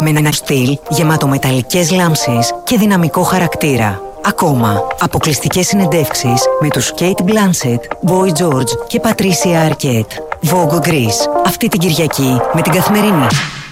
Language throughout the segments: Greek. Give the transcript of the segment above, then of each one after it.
Με ένα στυλ γεμάτο μεταλλικές λάμψεις και δυναμικό χαρακτήρα. Ακόμα, αποκλειστικές συνεντεύξεις με τους Kate Blanchett, Boy George και Patricia Arquette. Vogue Greece, αυτή την Κυριακή με την Καθημερινή.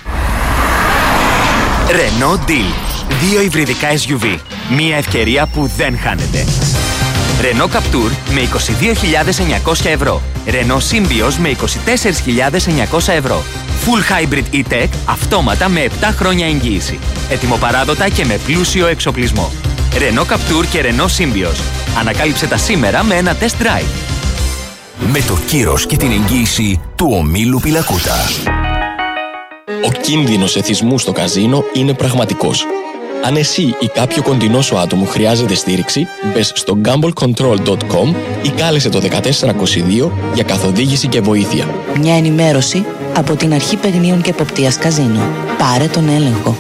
Renault Deal. 2 υβριδικά SUV. Μία ευκαιρία που δεν χάνεται. Renault Captur με 22.900 ευρώ. Renault Symbioz με 24.900 ευρώ. Full Hybrid E-Tech αυτόματα με 7 χρόνια εγγύηση. Ετοιμοπαράδοτα και με πλούσιο εξοπλισμό. Renault Captur και Renault Symbioz. Ανακάλυψε τα σήμερα με ένα test drive. Με το κύρος και την εγγύηση του ομίλου Πιλακούτα. Ο κίνδυνος εθισμού στο καζίνο είναι πραγματικός. Αν εσύ ή κάποιο κοντινό σου άτομο χρειάζεται στήριξη, μπες στο gamblecontrol.com ή κάλεσε το 1422 για καθοδήγηση και βοήθεια. Μια ενημέρωση από την Αρχή Παιγνίων και Εποπτείας Καζίνο. Πάρε τον έλεγχο.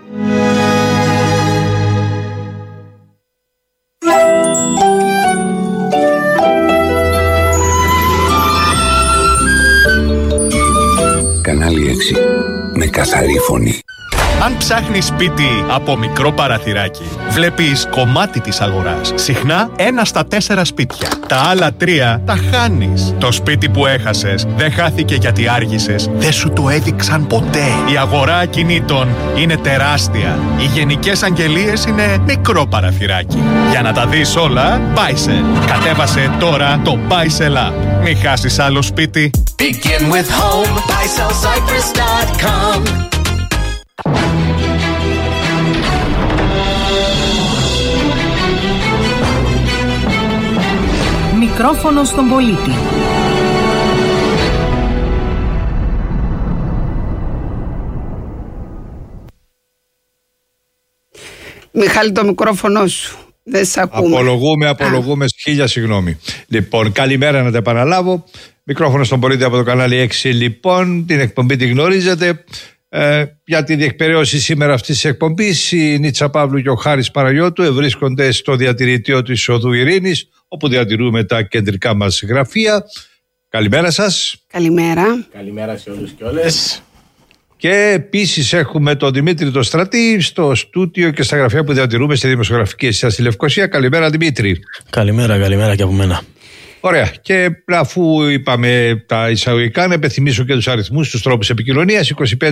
Κανάλι 6. Με καθαρή φωνή. Αν ψάχνεις σπίτι από μικρό παραθυράκι, βλέπεις κομμάτι της αγοράς. Συχνά 1 στα 4 σπίτια. Τα άλλα 3 τα χάνεις. Το σπίτι που έχασες δεν χάθηκε γιατί άργησες. Δεν σου το έδειξαν ποτέ. Η αγορά ακινήτων είναι τεράστια. Οι γενικές αγγελίες είναι μικρό παραθυράκι. Για να τα δεις όλα, Buysell. Κατέβασε τώρα το Buysell App. Μην χάσεις άλλο σπίτι. Begin with home. BuysellCyprus.com. Μικρόφωνο στον πολίτη. Μιχάλη, το μικρόφωνο σου. Δεν σ' ακούμε. Απολογούμε, χίλια συγγνώμη. Λοιπόν, καλημέρα να τα επαναλάβω. Μικρόφωνο στον πολίτη από το κανάλι 6. Λοιπόν, την εκπομπή τη γνωρίζετε. Για τη διεκπαιρέωση σήμερα αυτής της εκπομπής, η Νίτσα Παύλου και ο Χάρης Παναγιώτου βρίσκονται στο διατηρητήριο της Οδού Ειρήνης, όπου διατηρούμε τα κεντρικά μας γραφεία. Καλημέρα σας. Καλημέρα. Καλημέρα σε όλους και όλες. Και επίσης έχουμε τον Δημήτρη το Στρατή στο στούτιο και στα γραφεία που διατηρούμε στη Δημοσιογραφική Εστία στη Λευκοσία. Καλημέρα, Δημήτρη. Καλημέρα και από μένα. Ωραία. Και αφού είπαμε τα εισαγωγικά, να υπενθυμίσω και τους αριθμούς, τους τρόπους επικοινωνίας.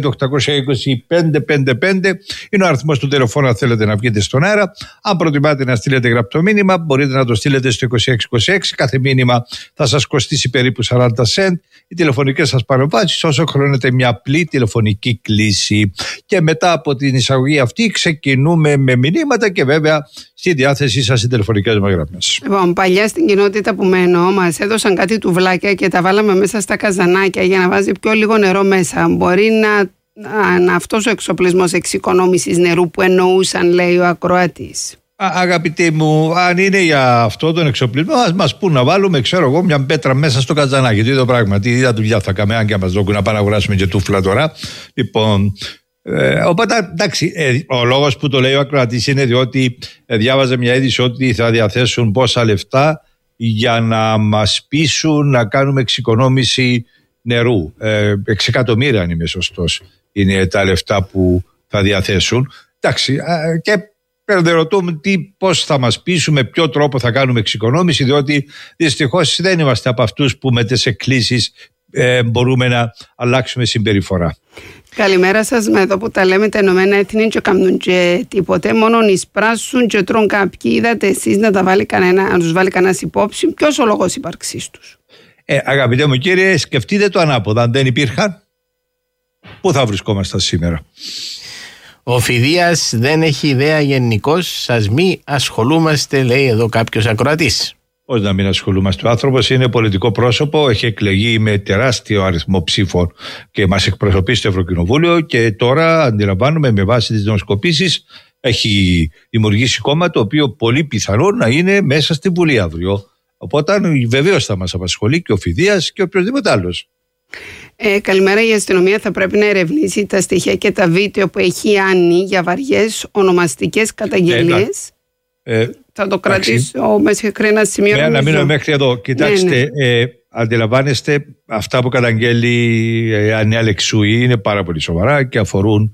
25-820-555 είναι ο αριθμός του τηλεφώνου αν θέλετε να βγείτε στον αέρα. Αν προτιμάτε να στείλετε γραπτό μήνυμα, μπορείτε να το στείλετε στο 2626. Κάθε μήνυμα θα σας κοστίσει περίπου 40 cent. Οι τηλεφωνικές σας παρεμβάσεις όσο χρειάζεται μια απλή τηλεφωνική κλήση. Και μετά από την εισαγωγή αυτή, ξεκινούμε με μηνύματα και βέβαια στη διάθεσή σας οι τηλεφωνικές μας γραμμές. Λοιπόν, παλιά στην κοινότητα που μένω, μας έδωσαν κάτι τουβλάκια και τα βάλαμε μέσα στα καζανάκια για να βάζει πιο λίγο νερό μέσα. Μπορεί να αυτός ο εξοπλισμός εξοικονόμησης νερού που εννοούσαν, λέει ο ακροατής. Αγαπητοί μου, αν είναι για αυτό τον εξοπλισμό, ας μας πούν να βάλουμε, ξέρω εγώ, μια πέτρα μέσα στο καζανάκι. Τι το πράγμα, τι δουλειά θα κάνουμε, αν και μας δώκουν να πάμε να αγοράσουμε και τούφλα τώρα. Λοιπόν. Οπότε εντάξει, ο λόγος που το λέει ο ακροατής είναι διότι διάβαζε μια είδηση ότι θα διαθέσουν πόσα λεφτά για να μας πείσουν να κάνουμε εξοικονόμηση νερού. 6 εκατομμύρια, αν είμαι σωστός, είναι τα λεφτά που θα διαθέσουν. Εντάξει, και ρωτούμε πώς θα μας πείσουν, με ποιο τρόπο θα κάνουμε εξοικονόμηση, διότι δυστυχώς δεν είμαστε από αυτούς που με τις εκκλήσεις μπορούμε να αλλάξουμε συμπεριφορά. Καλημέρα σας. Με εδώ που τα λέμε τα Ηνωμένα Έθνη και κάνουν και τίποτε, μόνο εισπράσουν και τρώνε κάποιοι. Είδατε εσείς να τους βάλει κανένας υπόψη? Ποιος ο λόγος ύπαρξής τους? Αγαπητέ μου κύριε, σκεφτείτε το ανάποδα. Αν δεν υπήρχαν, πού θα βρισκόμασταν σήμερα? Ο Φιδίας δεν έχει ιδέα γενικώς, σας μη ασχολούμαστε, λέει εδώ κάποιος ακροατής. Πώς να μην ασχολούμαστε? Ο άνθρωπος είναι πολιτικό πρόσωπο, έχει εκλεγεί με τεράστιο αριθμό ψήφων και μας εκπροσωπεί στο Ευρωκοινοβούλιο και τώρα αντιλαμβάνουμε με βάση τις δημοσκοπήσεις έχει δημιουργήσει κόμμα το οποίο πολύ πιθανό να είναι μέσα στη Βουλή αύριο. Οπότε βεβαίως θα μας απασχολεί και ο Φιδίας και οποιοδήποτε άλλος. Καλημέρα. Η αστυνομία θα πρέπει να ερευνήσει τα στοιχεία και τα βίντεο που έχει Άννη για βαριές ονομαστικές καταγγελίες. Θα το κρατήσω μέχρι ένα σημείο. Να μείνω μέχρι εδώ. Κοιτάξτε, αντιλαμβάνεστε, αυτά που καταγγέλει η Άννη Αλεξούη είναι πάρα πολύ σοβαρά και αφορούν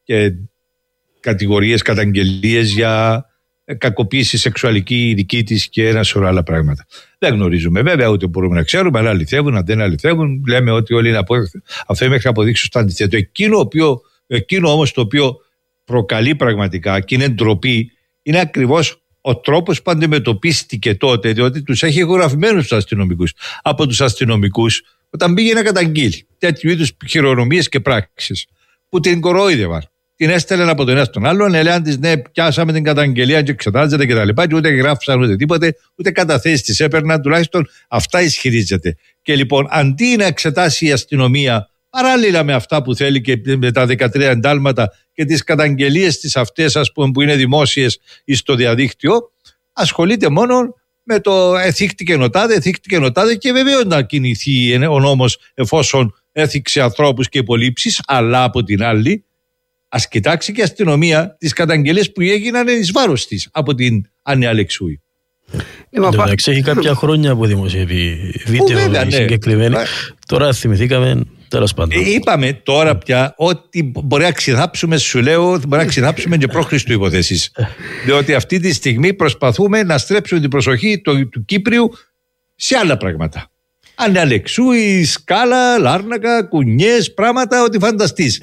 και κατηγορίες, καταγγελίες για κακοποίηση σεξουαλική δική της και ένα σωρό άλλα πράγματα. Δεν γνωρίζουμε βέβαια, ούτε μπορούμε να ξέρουμε αν αληθεύουν, αν δεν αληθεύουν. Λέμε ότι όλοι είναι απόδεικτοι. Αυτό μέχρι να αποδείξουν στο αντιθέτω. Εκείνο όμως το οποίο προκαλεί πραγματικά και είναι ντροπή, είναι ακριβώς ο τρόπος που αντιμετωπίστηκε τότε, διότι τους έχει ηχογραφημένους τους αστυνομικούς. Από τους αστυνομικούς, όταν πήγε να καταγγείλει τέτοιου είδους χειρονομίες και πράξεις, που την κορόιδευαν. Την έστελναν από τον ένα στον άλλον, έλεγαν της ναι, πιάσαμε την καταγγελία και εξετάζεται κτλ. Και ούτε γράφουσαν ούτε τίποτε, ούτε καταθέσεις τις έπαιρναν, τουλάχιστον αυτά ισχυρίζεται. Και λοιπόν, αντί να εξετάσει η αστυνομία παράλληλα με αυτά που θέλει και με τα 13 εντάλματα και τις καταγγελίες της αυτές, ας πούμε, που είναι δημόσιες στο διαδίκτυο, ασχολείται μόνο με το εθίχτηκε νοτάδε και βεβαίως να κινηθεί ο νόμος εφόσον έθιξε ανθρώπους και υπολείψεις, αλλά από την άλλη ας κοιτάξει και η αστυνομία τις καταγγελίες που έγιναν εις βάρος της από την Άννη Αλεξούη. Εντάξει, έχει κάποια χρόνια που δημοσιεύει βίντεο συγκεκριμένη. Τώρα θυμηθήκαμε, τέλος πάντων. Είπαμε τώρα πια ότι μπορεί να ξυδάψουμε, σου λέω, μπορεί να ξυδάψουμε και πρόχριστου υποθέσεις. Διότι αυτή τη στιγμή προσπαθούμε να στρέψουμε την προσοχή του Κύπριου σε άλλα πράγματα. Άννη Αλεξούη, Σκάλα, Λάρνακα, Κουνιές, πράγματα ότι φανταστείς.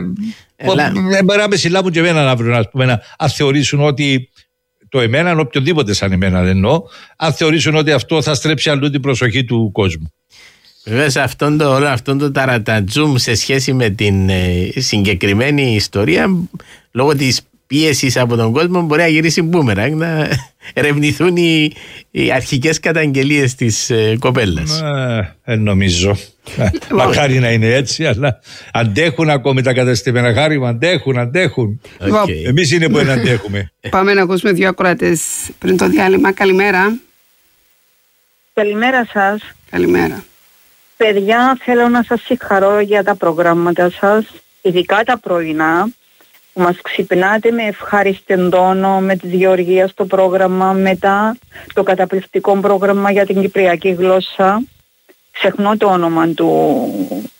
Μπορεί να με συλλάβουν και εμένα αύριο, ας πούμε, αν θεωρήσουν ότι το εμένα, οποιοδήποτε σαν εμένα δεν εννοώ, αν θεωρήσουν ότι αυτό θα στρέψει αλλού την προσοχή του κόσμου. Βέβαια σε αυτόν το ταρατατζούμ σε σχέση με την συγκεκριμένη ιστορία, λόγω της πίεσης από τον κόσμο, μπορεί να γυρίσει μπούμεραγκ, να ερευνηθούν οι αρχικές καταγγελίες της κοπέλας. Νομίζω. Μακάρι να είναι έτσι, αλλά αντέχουν ακόμη τα καταστημένα, χάρημα, αντέχουν. Εμείς είναι που δεν αντέχουμε. Πάμε να ακούσουμε δύο ακροατές πριν το διάλειμμα. Καλημέρα. Καλημέρα σας. Καλημέρα. Παιδιά, θέλω να σας συγχαρώ για τα προγράμματα σας, ειδικά τα πρωινά, που μας ξυπνάτε με ευχάριστον τόνο, με τη Γεωργία στο πρόγραμμα, μετά το καταπληκτικό πρόγραμμα για την κυπριακή γλώσσα. Ξεχνώ το όνομα του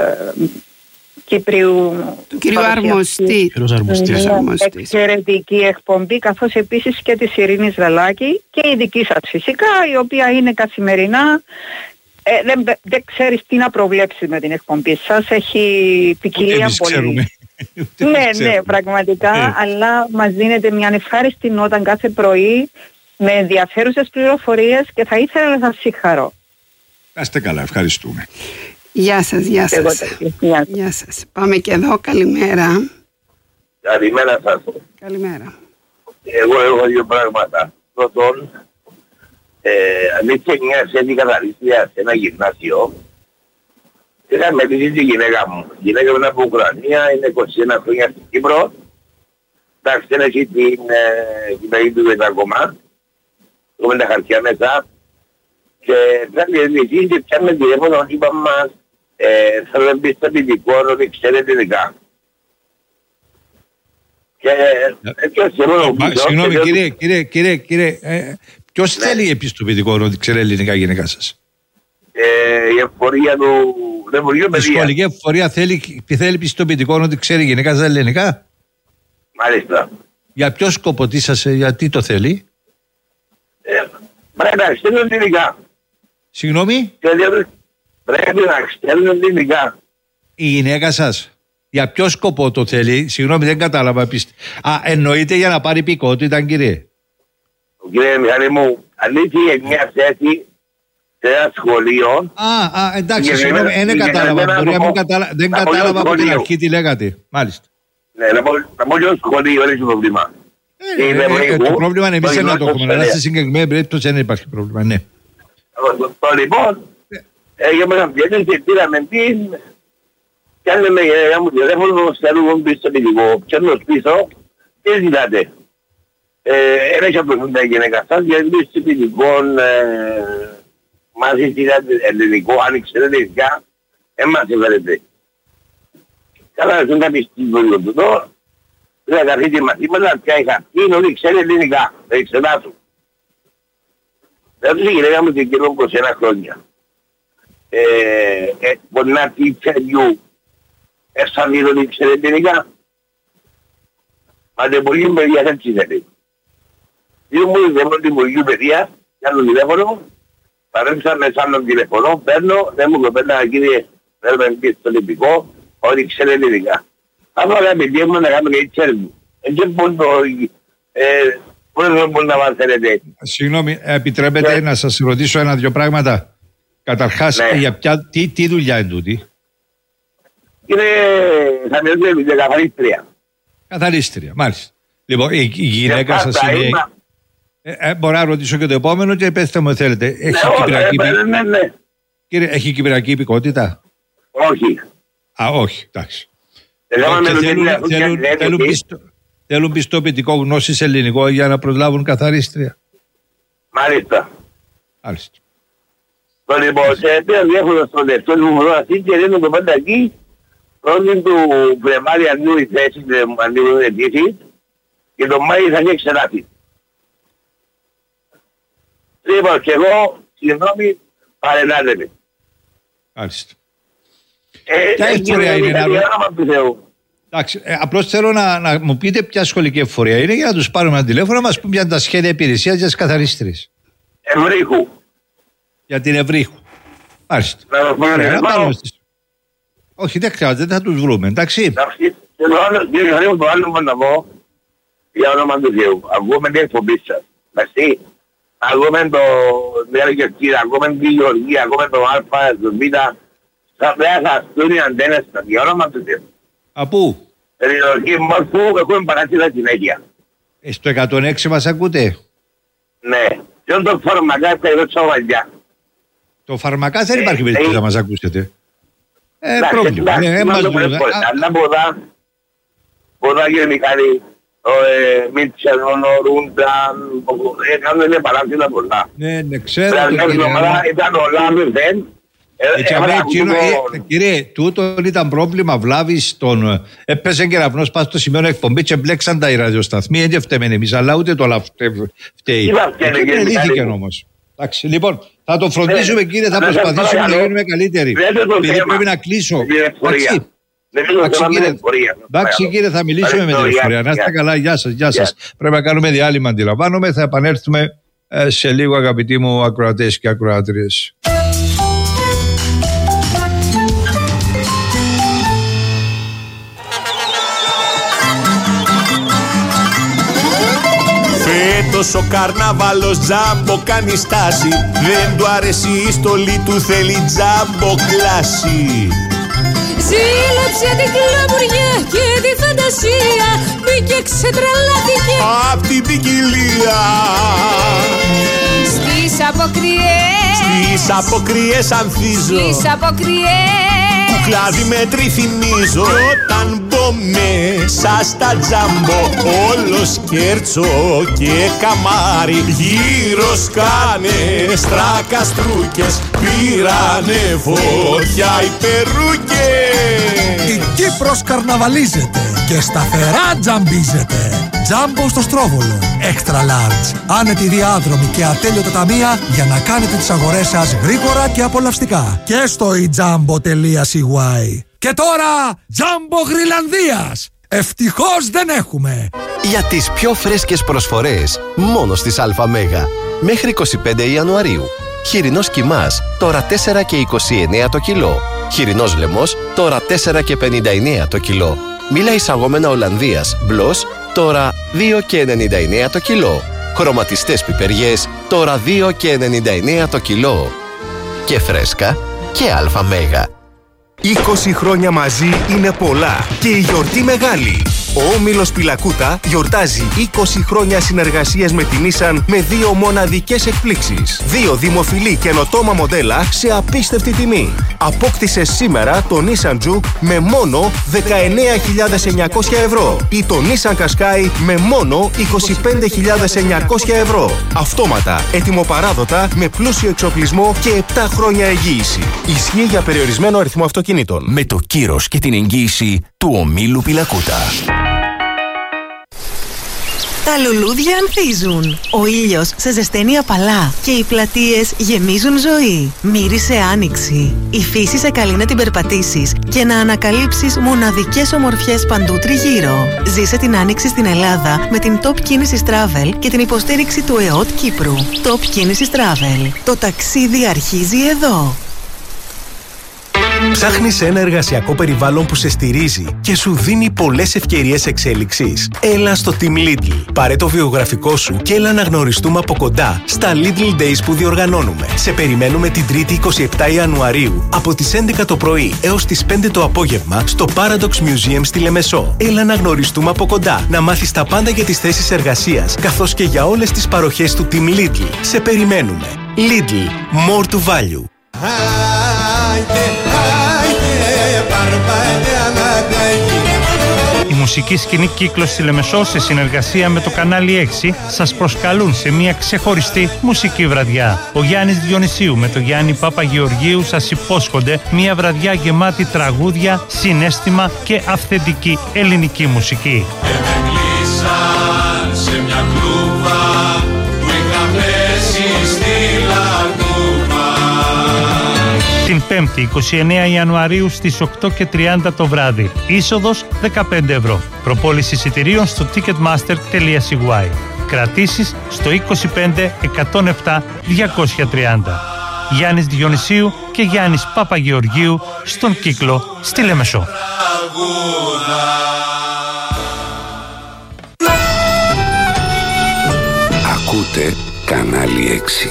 Κυπρίου, του κυρίου Αρμοστή. Εξαιρετική εκπομπή, καθώς επίσης και της Ειρήνης Ραλάκη και η δική σας φυσικά, η οποία είναι καθημερινά. Δεν ξέρεις τι να προβλέψεις με την εκπομπή σας, έχει ποικιλία πολύ. Ναι, πραγματικά, αλλά μας δίνετε μια ευχάριστη νότα κάθε πρωί με ενδιαφέρουσες πληροφορίες και θα ήθελα να σας συγχαρώ. Να είστε καλά, ευχαριστούμε. Γεια σας. Γεια σας. Πάμε και εδώ, καλημέρα. Καλημέρα σας. Καλημέρα. Εγώ έχω δύο πράγματα. Πρώτον, ανήκε μια σχέση καταλήστια σε ένα γυμνάσιο. Είχα μελήσει τη γυναίκα μου. Η γυναίκα μου είναι από Ουκρανία, είναι 21 χρόνια στην Κύπρο. Εντάξει, δεν έχει την γυμναγή του ακόμα. Έχουμε τα χαρτιά μέσα. Και πρέπει να διαιτήσει και πιάμε τηλέφωνο, είπαμε μας, θέλω να μπει στο ποιητικό, ότι ξέρετε ειδικά. Και συγγνώμη κύριε, ποιος θέλει επιστοποιητικό ότι ξέρει ελληνικά γυναίκα σας? Η εφορία του Ρεμβουργείου Παιδείας. Η σχολική εφορία θέλει επιστοποιητικό ότι ξέρει γυναίκα σας ελληνικά? Μάλιστα. Για ποιο σκοπό, γιατί το θέλει? Πρέπει να ξέρουν ελληνικά. Συγγνώμη? Πρέπει να ξέρουν ελληνικά. Η γυναίκα σας για ποιο σκοπό το θέλει? Συγγνώμη, δεν κατάλαβα. Εννοείται για να πάρει υπηκότητα, κύριε? Κύριε Μιχάλη μου, ανήκει μια θέση σε ένα σχολείο. Εντάξει, συγγνώμη, δεν κατάλαβα. Δεν κατάλαβα από την αρχή τι λέγατε. Μάλιστα. Ναι, να πω και το σχολείο, δεν έχει πρόβλημα. Το πρόβλημα είναι εμείς να το έχουμε, αλλά στη συγκεκριμένη περίπτωση δεν υπάρχει πρόβλημα, ναι. Λοιπόν, έγινε να πιέζουν και πήραμε την... Κάνε με γυναίκα μου τηλέφωνο, στέλνουν πίσω στο ποιητικό, πιάνουν πίσω και ζητάτε. Έχει αποφύγουν τα γυναίκα σας, γιατί πίσω στο ποιητικό μας ζητάτε ελληνικό, αν ξέρετε ειδικά, εμάς έφερετε. Καλά, δεν θα πεις την πόλη του τώρα. Δεν θα καθίσει μαθήματα, πια είχα πει, είναι ότι ξέρει ελληνικά, θα εξετάσουν. Δεν τους γυναίκα μου την κύριο 21 χρόνια. Μπορεί να πει you, θα δει ότι ξέρει ελληνικά. Μα πολύ παιδιά δεν ψήφεται. Δύο μου δεν μου δημιουργούν παιδιά, κάνω τηλέφωνο, παρέμψαμε σαν τον τηλεφωνό, παίρνω, δεν μου κοπέντα κύριε, θέλουμε να μπει στο Ολυμπικό, όλοι ξέρουν ελληνικά. Αν όλα παιδιά μου να κάνουν και ξέρουν. Έτσι πώς μπορούν να μαθαίνετε. Συγγνώμη, επιτρέπετε να σας ρωτήσω ένα-δυο πράγματα. Καταρχάς, για τι δουλειά είναι τούτη? Είναι, θα μιλήσω για καθαρίστρια. Καθαρίστρια, μάλιστα. Λοιπόν, η γυναίκα σας είναι... μπορώ να ρωτήσω και το επόμενο και πέστε μου θέλετε. Έχει κυπριακή Κύριε, έχει κυπριακή υπηκότητα? Όχι. Όχι, εντάξει. Θέλουν πιστοποιητικό γνώσης ελληνικό για να προσλάβουν καθαρίστρια. Μάλιστα. Μάλιστα. Το λοιπόν, σε πέρα διέχοντας στον δεύτερο μου αυτή και δίνουν το πάντα εκεί, πρώτην του Βρεμάρι ανού η θέση, ανού η αιτήση, και τον Μάη θα έχει ξελάθει. Λοιπόν, και εγώ, συγγνώμη, παρενάζομαι. Μάλιστα. Ποια ευφορία είναι να ρωτήσω? Εντάξει, απλώς θέλω να μου πείτε ποια σχολική ευφορία είναι για να τους πάρουμε ένα τηλέφωνο να μας πούμε για τα σχέδια υπηρεσίας για τις καθαρίστρες. Ευρύχου. Για την Ευρύχου. Μάλιστα. Όχι, δεν χρειάζεται, δεν θα τους βρούμε, εντάξει. Εντάξει, κύριε Χαρίου, το άλλο μόνο να πω, για όνομα του Θεού, ακούμε την εκπομπή σας, εντάξει. Ακούμε το Διαρκευτήρα, ακούμε τη Γεωργία, ακούμε το Α, το Β, θα πρέπει να στούν οι αντένες σας, για όνομα του Θεού. Απού? Ελληνική μόρφου, έχουμε παράτητα συνέχεια. Στο 106 μας ακούτε? Ναι. Και το φαρμακά θα είναι τσοβαλιά. Το φαρμακά δεν υπάρχει περίπτωση να μας ακούσετε. Πρόβλημα. Αλλά ποδά κύριε Μιχάλη, Μίτσελον, Ρούνταν, έκαναν παράτητα πολλά. Ναι, ξέρω. Ήταν ο Λάβερδεν. Κύριε, τούτο ήταν πρόβλημα βλάβης των... Έπεσε κεραυνός πάνω στο σημείο εκπομπή και μπλέξαν τα οι ραδιοσταθμοί, δεν φταίμε εμείς, αλλά ούτε το λάθος φταίει. Και λύθηκε όμως. Εντάξει, λοιπόν, θα το φροντίσουμε κύριε, θα προσπαθήσουμε να γίνουμε καλύτεροι. Πρέπει να κλείσω. Εντάξει κύριε, θα μιλήσουμε με την ευφορία. Να είστε καλά, γεια σας. Πρέπει να κάνουμε διάλειμμα, αντιλαμβάνομαι, θα επανέλθουμε σε λίγο αγαπητοί μου ακροατές και ακροάτριες. Φέτος ο καρναβάλος τζάμπο κάνει στάση, δεν του αρέσει η στολή του, θέλει τζάμπο κλάση. Ζήλεψε την κλαμουριά και τη φαντασία, μπήκε ξετρελάθηκε απ' την ποικιλία. Στις αποκριές ανθίζω, στις αποκριές του κλάδι με τριθυμίζω. Κι όταν μπω μέσα στα τζάμπο, όλο σκέρτσο και καμάρι, γύρω σκάνε στρακαστρούκες, πήρανε φωτιά οι περούκες. Η Κύπρος καρναβαλίζεται και σταθερά τζαμπίζεται. Τζάμπο στο Στρόβολο. Extra large. Άνετοι διάδρομοι και ατέλειωτα ταμεία για να κάνετε τις αγορές σας γρήγορα και απολαυστικά. Και στο ejambo.cy. Και τώρα, Τζάμπο Γρυλανδίας. Ευτυχώς δεν έχουμε. Για τις πιο φρέσκες προσφορές, μόνο στις ΑΜ. Μέχρι 25 Ιανουαρίου. Χοιρινός κιμάς, τώρα 4 και 29 το κιλό. Χοιρινός λαιμός, τώρα 4 και 59 το κιλό. Μήλα εισαγόμενα Ολλανδίας, μπλος, τώρα 2 και 99 το κιλό. Χρωματιστές πιπεριές, τώρα 2 και 99 το κιλό. Και φρέσκα και ΑΜ. 20 χρόνια μαζί είναι πολλά και η γιορτή μεγάλη. Ο Όμιλος Πιλακούτα γιορτάζει 20 χρόνια συνεργασίας με τη Nissan με 2 μοναδικές εκπλήξεις. 2 δημοφιλή καινοτόμα μοντέλα σε απίστευτη τιμή. Απόκτησε σήμερα το Nissan Juke με μόνο 19.900 ευρώ ή το Nissan Qashqai με μόνο 25.900 ευρώ. Αυτόματα, ετοιμοπαράδοτα, με πλούσιο εξοπλισμό και 7 χρόνια εγγύηση. Ισχύει για περιορισμένο αριθμό αυτοκινήτων. Με το κύρος και την εγγύηση του Ομίλου Πιλακούτα. Τα λουλούδια ανθίζουν. Ο ήλιος σε ζεσταίνει απαλά και οι πλατείες γεμίζουν ζωή. Μύρισε άνοιξη. Η φύση σε καλεί να την περπατήσεις και να ανακαλύψεις μοναδικές ομορφιές παντού τριγύρω. Ζήσε την άνοιξη στην Ελλάδα με την Top Κίνησης Travel και την υποστήριξη του ΕΟΤ Κύπρου. Top Κίνησης Travel. Το ταξίδι αρχίζει εδώ. Ψάχνεις ένα εργασιακό περιβάλλον που σε στηρίζει και σου δίνει πολλές ευκαιρίες εξέλιξης? Έλα στο Team Lidl. Πάρε το βιογραφικό σου και έλα να γνωριστούμε από κοντά στα Lidl Days που διοργανώνουμε. Σε περιμένουμε την 3η 27 Ιανουαρίου από τις 11 το πρωί έως τις 5 το απόγευμα στο Paradox Museum στη Λεμεσό. Έλα να γνωριστούμε από κοντά, να μάθεις τα πάντα για τις θέσεις εργασίας καθώς και για όλες τις παροχές του Team Lidl. Σε περιμένουμε. Lidl. More to value. Η μουσική σκηνή Κύκλος στη Λεμεσό σε συνεργασία με το κανάλι 6 σας προσκαλούν σε μια ξεχωριστή μουσική βραδιά. Ο Γιάννης Διονυσίου με τον Γιάννη Παπαγεωργίου σας υπόσχονται μια βραδιά γεμάτη τραγούδια, συναίσθημα και αυθεντική ελληνική μουσική. Σε μια κλούβα που είχα πέσει στη Λαγούβα. Την 5η 29 Ιανουαρίου στις 8:30 το βράδυ. Είσοδος 15 ευρώ. Προπόληση εισιτηρίων στο ticketmaster.cy. Κρατήσεις στο 25 107 230. Γιάννης Διονυσίου και Γιάννης Παπαγεωργίου στον Κύκλο στη Λεμεσό. Ακούτε κανάλι 6.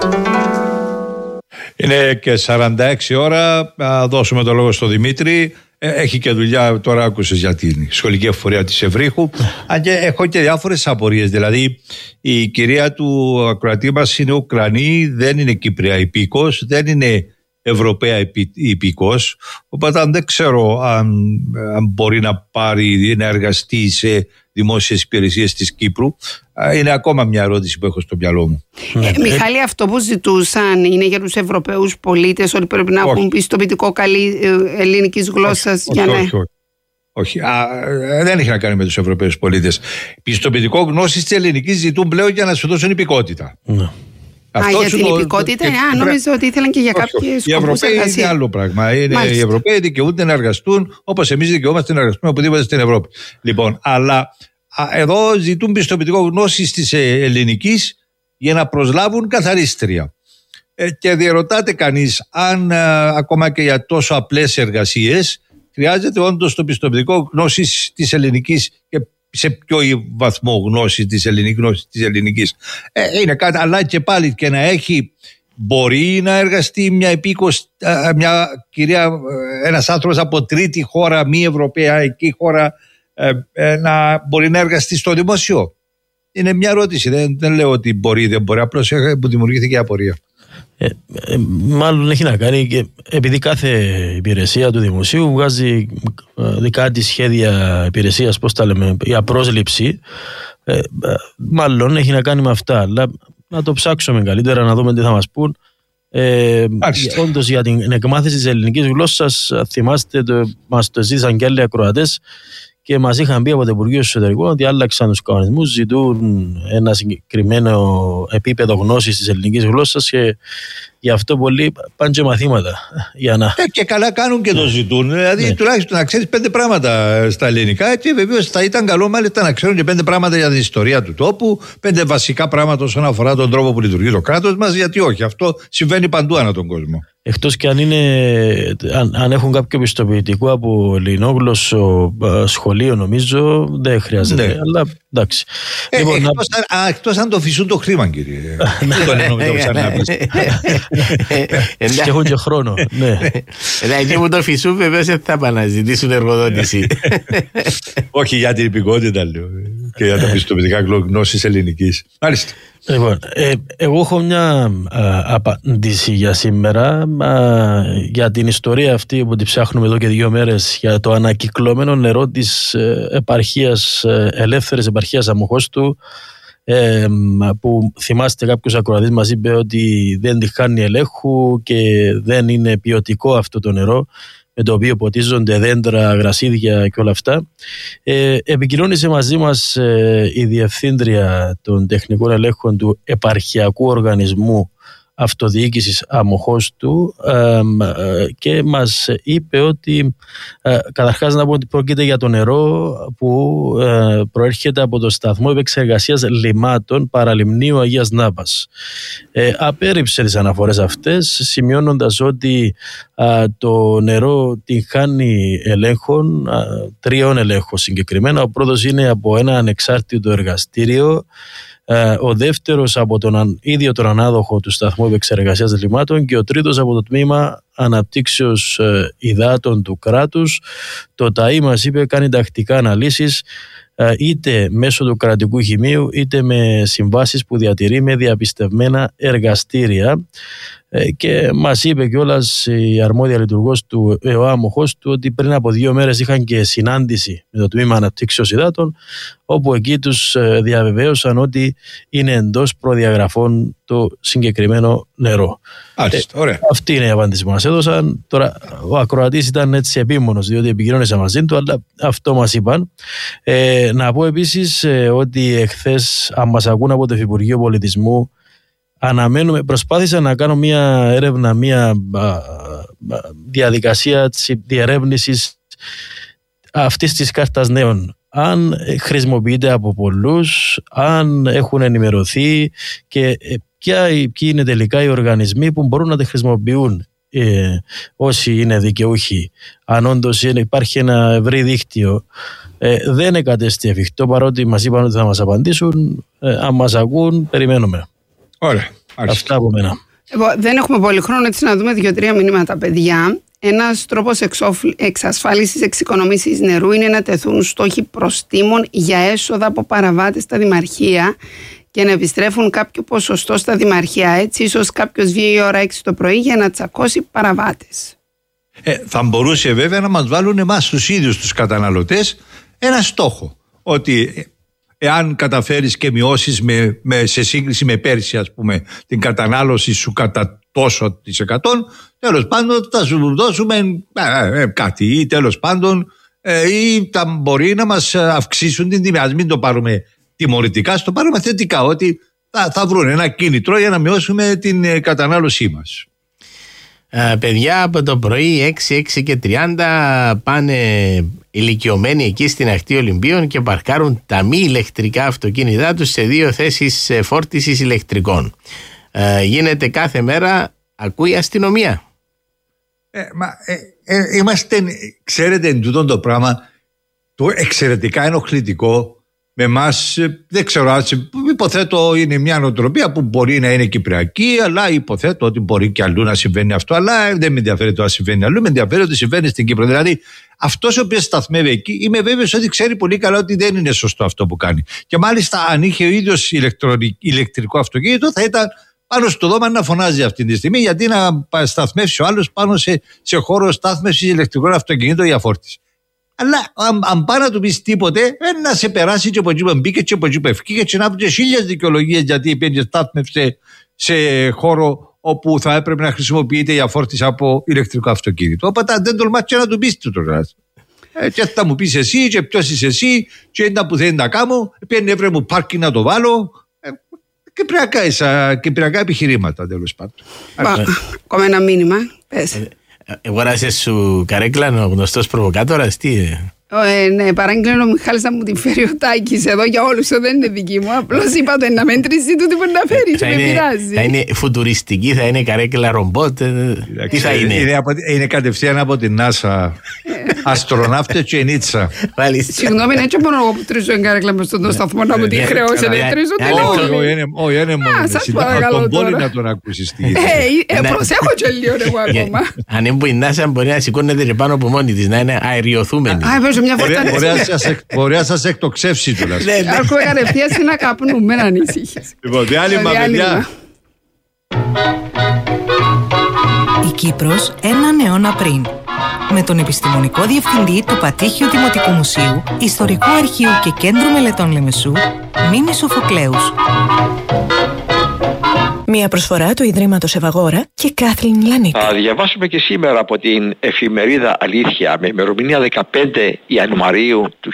Είναι και 46 ώρα. Θα δώσουμε το λόγο στον Δημήτρη. Έχει και δουλειά, τώρα άκουσες για την σχολική εφορία της Ευρύχου. Αν και έχω και διάφορες απορίες. Δηλαδή, η κυρία του ακροατή μας είναι Ουκρανή, δεν είναι Κύπρια υπήκος, δεν είναι Ευρωπαία υπήκος. Οπότε δεν ξέρω αν μπορεί να πάρει, να εργαστεί σε δημόσιες υπηρεσίες της Κύπρου. Είναι ακόμα μια ερώτηση που έχω στο μυαλό μου. Μιχάλη, αυτό που ζητούσαν είναι για τους Ευρωπαίους πολίτες, ότι πρέπει να έχουν πιστοποιητικό καλή ελληνικής γλώσσας? Όχι. Δεν έχει να κάνει με τους Ευρωπαίους πολίτες. Πιστοποιητικό γνώσης της ελληνικής ζητούν πλέον για να σου δώσουν υπηκότητα. Για την υπηκότητα, νόμιζα ότι ήθελαν και για κάποιες σκοπούς. Οι Ευρωπαίοι είναι άλλο πράγμα. Οι Ευρωπαίοι δικαιούνται να εργαστούν όπως εμείς δικαιούμαστε να εργαστούμε οπουδήποτε στην Ευρώπη. Λοιπόν, αλλά εδώ ζητούν πιστοποιητικό γνώσης της ελληνικής για να προσλάβουν καθαρίστρια. Και διερωτάται κανείς αν ακόμα και για τόσο απλές εργασίες χρειάζεται όντως το πιστοποιητικό γνώσης της ελληνικής και σε ποιο βαθμό γνώση της ελληνικής. Είναι κάτι, αλλά και πάλι και να έχει, μπορεί να εργαστεί μια υπήκος, μια κυρία, ένας άνθρωπος από τρίτη χώρα, μη ευρωπαϊκή χώρα, να μπορεί να εργαστεί στο δημόσιο? Είναι μια ερώτηση, δεν λέω ότι μπορεί ή δεν μπορεί, απλώς μου δημιουργήθηκε απορία. Μάλλον έχει να κάνει και επειδή κάθε υπηρεσία του δημοσίου βγάζει δικά της σχέδια υπηρεσίας, πώς τα λέμε, για πρόσληψη, μάλλον έχει να κάνει με αυτά, αλλά να το ψάξουμε καλύτερα, να δούμε τι θα μας πούν. Όντως για την εκμάθηση της ελληνικής γλώσσας, θυμάστε, μας το ζήτησαν και άλλοι ακροατές και μας είχαν πει από το Υπουργείο Εσωτερικών ότι άλλαξαν τους κανονισμούς, ζητούν ένα συγκεκριμένο επίπεδο γνώσης της ελληνικής γλώσσας και γι' αυτό πολλοί πάνε και μαθήματα. Για να... Και καλά κάνουν και το ζητούν. Δηλαδή τουλάχιστον να ξέρεις 5 πράγματα στα ελληνικά και βεβαίως θα ήταν καλό μάλιστα να ξέρουν και 5 πράγματα για την ιστορία του τόπου, 5 βασικά πράγματα όσον αφορά τον τρόπο που λειτουργεί το κράτος μας, γιατί όχι, αυτό συμβαίνει παντού ανά τον κόσμο. Εκτός και αν έχουν κάποιο πιστοποιητικό από ελληνόγλωσσο σχολείο, νομίζω δεν χρειάζεται. Ναι. Αλλά εντάξει. Εκτός αν το φυσούν το χρήμα, κύριε. Δεν το λένε ξανά. Και έχουν και χρόνο. Εκεί που το φυσούν βεβαίως δεν θα πάνε να ζητήσουν εργοδότηση. Όχι για την υπηκότητα, λέω. Και για τα πιστοποιητικά γνώσης ελληνικής. Μάλιστα. Λοιπόν, εγώ έχω μια απάντηση για σήμερα για την ιστορία αυτή που την ψάχνουμε εδώ και 2 μέρες για το ανακυκλωμένο νερό της επαρχίας, ελεύθερης επαρχίας Αμοχώστου, που θυμάστε κάποιος ακροατής μας είπε ότι δεν τη χάνει ελέγχου και δεν είναι ποιοτικό αυτό το νερό, με το οποίο ποτίζονται δέντρα, γρασίδια και όλα αυτά. Επικοινώνησε μαζί μας η Διευθύντρια των Τεχνικών Ελέγχων του Επαρχιακού Οργανισμού Αυτοδιοίκησης Αμοχώστου και μας είπε ότι καταρχάς να πω ότι πρόκειται για το νερό που προέρχεται από το σταθμό επεξεργασίας λιμάτων παραλιμνίου Αγίας Νάπας. Απέρριψε τις αναφορές αυτές, σημειώνοντας ότι το νερό την χάνει ελέγχων, 3 ελέγχων συγκεκριμένα. Ο πρώτος είναι από ένα ανεξάρτητο εργαστήριο, ο δεύτερος από τον ίδιο τον ανάδοχο του σταθμού επεξεργασίας λιμάτων και ο τρίτος από το τμήμα αναπτύξεως υδάτων του κράτους. Το ΤΑΗ μας είπε κάνει τακτικά αναλύσεις είτε μέσω του κρατικού χημείου είτε με συμβάσεις που διατηρεί με διαπιστευμένα εργαστήρια, και μας είπε κιόλας η αρμόδια λειτουργός του ΕΟΑΜΟΧΟΣ του ότι πριν από 2 μέρες είχαν και συνάντηση με το τμήμα αναπτύξεως υδάτων, όπου εκεί τους διαβεβαίωσαν ότι είναι εντός προδιαγραφών το συγκεκριμένο νερό. Αυτή είναι η απάντηση που μας έδωσαν. Τώρα ο ακροατής ήταν έτσι επίμονος, διότι επικοινώνησα μαζί του, αλλά αυτό μας είπαν. Να πω επίσης ότι εχθές, αν μας ακούν από το Υπουργείο Πολιτισμού, προσπάθησα να κάνω μια έρευνα, μια διαδικασία διερεύνησης αυτής της κάρτας νέων. Αν χρησιμοποιείται από πολλούς, αν έχουν ενημερωθεί και ποιοι είναι τελικά οι οργανισμοί που μπορούν να τη χρησιμοποιούν όσοι είναι δικαιούχοι. Αν όντως υπάρχει ένα ευρύ δίκτυο, δεν εκατέστη εφικτό, παρότι μας είπαν ότι θα μας απαντήσουν. Αν μας ακούν, περιμένουμε. Ωραία. Αυτά από μένα. Δεν έχουμε πολύ χρόνο, έτσι να δούμε 2-3 μηνύματα, παιδιά. Ένας τρόπος εξασφάλισης εξοικονομήσης νερού είναι να τεθούν στόχοι προστίμων για έσοδα από παραβάτες στα δημαρχία και να επιστρέφουν κάποιο ποσοστό στα δημαρχία. Έτσι, ίσως κάποιος βγει η ώρα 6 το πρωί για να τσακώσει παραβάτες. Θα μπορούσε βέβαια να μας βάλουν εμάς τους ίδιους τους καταναλωτές ένα στόχο. Ότι εάν καταφέρεις και μειώσεις σε σύγκριση με πέρσι, ας πούμε, την κατανάλωση σου κατά τόσο της 100%, τέλος πάντων θα σου δώσουμε κάτι, ή τέλος πάντων ή θα μπορεί να μας αυξήσουν την τιμή. Ας μην το πάρουμε τιμωρητικά, στο πάρουμε θετικά, ότι θα βρουν ένα κίνητρο για να μειώσουμε την κατανάλωσή μας. Παιδιά, από το πρωί 6 και 30 πάνε ηλικιωμένοι εκεί στην ακτή Ολυμπίων και παρκάρουν τα μη ηλεκτρικά αυτοκίνητά τους σε 2 θέσεις φόρτισης ηλεκτρικών. Γίνεται κάθε μέρα, ακούει η αστυνομία. Είμαστε, ξέρετε, εν τούτον το πράγμα το εξαιρετικά ενοχλητικό. Με εμάς, δεν ξέρω, υποθέτω είναι μια νοοτροπία που μπορεί να είναι κυπριακή, αλλά υποθέτω ότι μπορεί και αλλού να συμβαίνει αυτό. Αλλά δεν με ενδιαφέρει το να συμβαίνει αλλού, με ενδιαφέρει ότι συμβαίνει στην Κύπρο. Δηλαδή, αυτός ο οποίος σταθμεύει εκεί, είμαι βέβαιος ότι ξέρει πολύ καλά ότι δεν είναι σωστό αυτό που κάνει. Και μάλιστα, αν είχε ο ίδιος ηλεκτρικό αυτοκίνητο, θα ήταν πάνω στο δώμα να φωνάζει αυτή τη στιγμή, γιατί να σταθμεύσει ο άλλος πάνω σε χώρο στάθμευσης ηλεκτρικών αυτοκινήτων για φόρτιση. Αλλά αν πάει να του πεις τίποτε, να σε περάσει και από εκεί που μπήκε και από εκεί που ευκήκε και να πει 1000 δικαιολογίες γιατί πήγε στάθμευσε σε χώρο όπου θα έπρεπε να χρησιμοποιείται για φόρτιση από ηλεκτρικό αυτοκίνητο. Οπότε δεν τολμάς και να του πεις το τώρα. Και θα μου πεις εσύ και ποιος είσαι εσύ και ήταν που θέλει να κάνω, πήγαινε έβρε μου πάρκι να το βάλω. Κυπριακά επιχειρήματα, τέλος πάντων. Ακόμα ένα μήνυμα, πες. Αγοράσες σου καρέκλα, ο γνωστός προβοκάτορας, τι ναι, παράγγειλε ο Μιχάλης να μου την φέρει ο Τάκης εδώ για όλους, δεν είναι δική μου. Απλώς είπα το να μέτρηση του τι μπορεί να φέρει και με πειράζει. Θα είναι φουτουριστική, θα είναι καρέκλα ρομπότ, τι θα είναι. Είναι κατευθείαν από την NASA, αστροναύτες και νίτσα. Συγγνώμη, είναι έτσι μόνο εγώ που τρίζω την καρέκλα μες στον σταθμό να μου την χρεώσει, δεν τρίζω τελείως. Όχι, είναι μόνο εσύ, από τον πόλη να τον ακούσεις. Προσέχω και λίγο εγώ ακόμα. Αν είναι που η NASA μπορεί να σηκώνεται και πάνω από μόνη της, να είναι αεριοθούμενη. Μπορεί να σας εκτοξεύσει τουλάχιστον. Άρχομαι κατευθείαν να καπνούμε, να ανησύχεις. Λοιπόν, διάλειμμα, παιδιά. Η Κύπρος έναν αιώνα πριν. Με τον επιστημονικό διευθυντή του Πατήχιου Δημοτικού Μουσείου, Ιστορικού Αρχείου και Κέντρου Μελετών Λεμεσού, Μίμη Σοφοκλέους. Μια προσφορά του Ιδρύματος Ευαγόρα και Κάθλιν Λανίτη. Θα διαβάσουμε και σήμερα από την εφημερίδα Αλήθεια με ημερομηνία 15 Ιανουαρίου του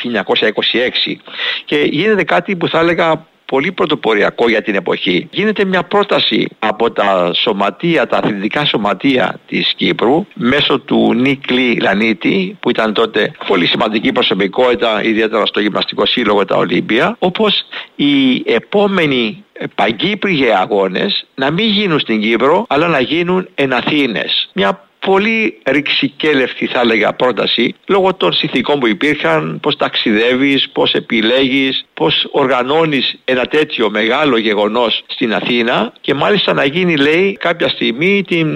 1926 και γίνεται κάτι που θα έλεγα πολύ πρωτοποριακό για την εποχή. Γίνεται μια πρόταση από τα σωματεία, τα αθλητικά σωματεία της Κύπρου μέσω του Νίκλη Λανίτη, που ήταν τότε πολύ σημαντική προσωπικότητα, ιδιαίτερα στο γυμναστικό σύλλογο τα Ολύμπια, όπως οι επόμενοι παγκύπριοι αγώνες να μην γίνουν στην Κύπρο αλλά να γίνουν εν Αθήνες. Μια πολύ ρηξικέλευτη θα έλεγα πρόταση λόγω των συνθηκών που υπήρχαν, πώς ταξιδεύεις, πώς επιλέγεις, πώς οργανώνεις ένα τέτοιο μεγάλο γεγονός στην Αθήνα και μάλιστα να γίνει, λέει, κάποια στιγμή την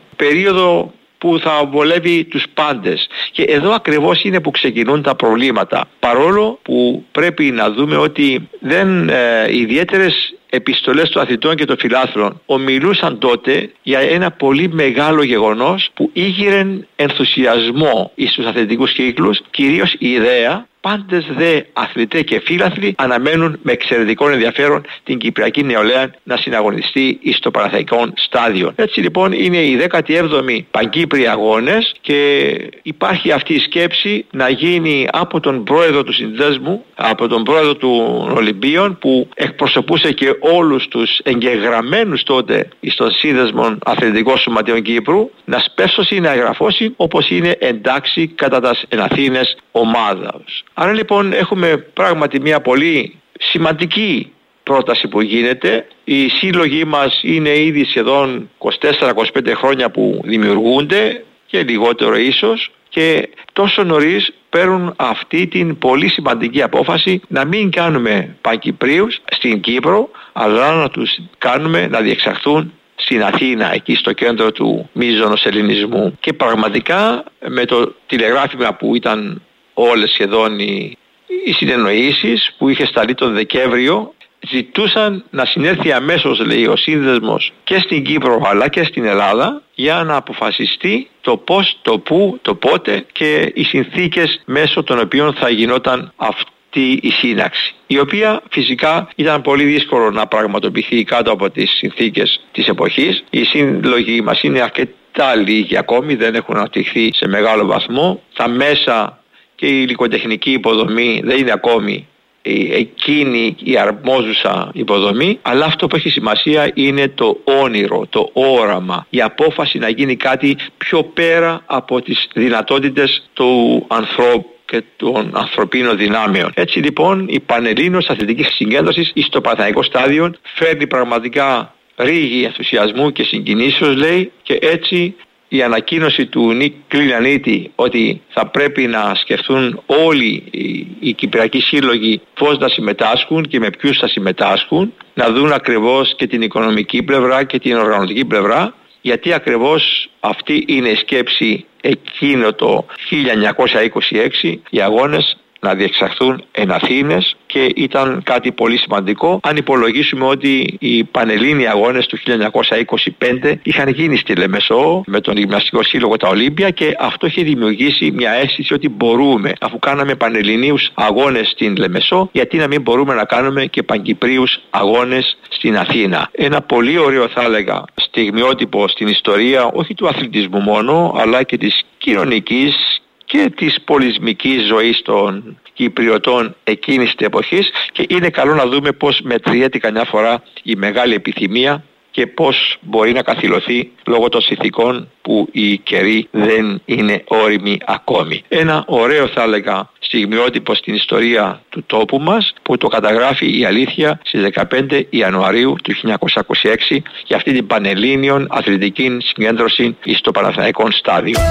περίοδο που θα βολεύει τους πάντες. Και εδώ ακριβώς είναι που ξεκινούν τα προβλήματα. Παρόλο που πρέπει να δούμε ότι δεν ιδιαίτερες επιστολές των αθλητών και των φιλάθλων ομιλούσαν τότε για ένα πολύ μεγάλο γεγονός που ήγηρε ενθουσιασμό στους αθλητικούς κύκλους, κυρίως η ιδέα πάντες δε αθλητές και φίλαθλοι αναμένουν με εξαιρετικό ενδιαφέρον την Κυπριακή Νεολαία να συναγωνιστεί στο Παναθηναϊκό στάδιο. Έτσι λοιπόν είναι οι 17η Παγκύπριοι Αγώνες και υπάρχει αυτή η σκέψη να γίνει από τον πρόεδρο του συνδέσμου, από τον πρόεδρο των Ολυμπίων που εκπροσωπούσε και όλους τους εγγεγραμμένους τότε στον σύνδεσμο Αθλητικών Σωματείων Κύπρου, να σπεύσωσει, να εγγραφώσει όπως είναι εντάξει κατά τας Αθήνες ομάδας. Άρα λοιπόν έχουμε πράγματι μια πολύ σημαντική πρόταση που γίνεται. Οι σύλλογοι μας είναι ήδη σχεδόν 24-25 χρόνια που δημιουργούνται και λιγότερο ίσως και τόσο νωρίς παίρνουν αυτή την πολύ σημαντική απόφαση να μην κάνουμε Παγκυπρίους στην Κύπρο αλλά να τους κάνουμε να διεξαχθούν στην Αθήνα, εκεί στο κέντρο του μείζωνος ελληνισμού. Και πραγματικά με το τηλεγράφημα που ήταν όλες σχεδόν οι συνεννοήσεις που είχε σταλεί τον Δεκέμβριο, ζητούσαν να συνέλθει αμέσως, λέει, ο σύνδεσμος και στην Κύπρο αλλά και στην Ελλάδα για να αποφασιστεί το πώς, το πού, το πότε και οι συνθήκες μέσω των οποίων θα γινόταν αυτή η σύναξη, η οποία φυσικά ήταν πολύ δύσκολο να πραγματοποιηθεί κάτω από τις συνθήκες της εποχής. Οι σύλλογοι μας είναι αρκετά λίγοι ακόμη, δεν έχουν αναπτυχθεί σε μεγάλο βαθμό. Τα μέσα και η υλικοτεχνική υποδομή δεν είναι ακόμη εκείνη η αρμόζουσα υποδομή, αλλά αυτό που έχει σημασία είναι το όνειρο, το όραμα, η απόφαση να γίνει κάτι πιο πέρα από τις δυνατότητες του ανθρώπου και των ανθρωπίνων δυνάμεων. Έτσι λοιπόν η Πανελλήνιος Αθλητική Συγκέντρωση στο Παναθηναϊκό Στάδιο φέρνει πραγματικά ρίγη ενθουσιασμού και συγκινήσεως, λέει, και έτσι η ανακοίνωση του Νίκλη Λανίτη ότι θα πρέπει να σκεφτούν όλοι οι κυπριακοί σύλλογοι πώς να συμμετάσχουν και με ποιους θα συμμετάσχουν, να δουν ακριβώς και την οικονομική πλευρά και την οργανωτική πλευρά, γιατί ακριβώς αυτή είναι η σκέψη εκείνο το 1926, οι αγώνες να διεξαχθούν εν Αθήνες, και ήταν κάτι πολύ σημαντικό αν υπολογίσουμε ότι οι Πανελλήνιοι αγώνες του 1925 είχαν γίνει στη Λεμεσό με τον Γυμναστικό Σύλλογο τα Ολύμπια και αυτό είχε δημιουργήσει μια αίσθηση ότι μπορούμε, αφού κάναμε Πανελληνίους αγώνες στην Λεμεσό, γιατί να μην μπορούμε να κάνουμε και Παγκυπρίους αγώνες στην Αθήνα. Ένα πολύ ωραίο, θα έλεγα, στιγμιότυπο στην ιστορία όχι του αθλητισμού μόνο αλλά και της κοινωνικής και της πολιτισμικής ζωής των Κυπριωτών εκείνης της εποχής, και είναι καλό να δούμε πώς μετριέται καμιά φορά η μεγάλη επιθυμία και πώς μπορεί να καθυλωθεί λόγω των συνθηκών που οι καιροί δεν είναι όριμοι ακόμη. Ένα ωραίο, θα έλεγα, στιγμιότυπο στην ιστορία του τόπου μας που το καταγράφει η Αλήθεια στις 15 Ιανουαρίου του 1926 για αυτή την Πανελλήνιον Αθλητική Συγκέντρωση στο Παναθηναϊκό Στάδιο.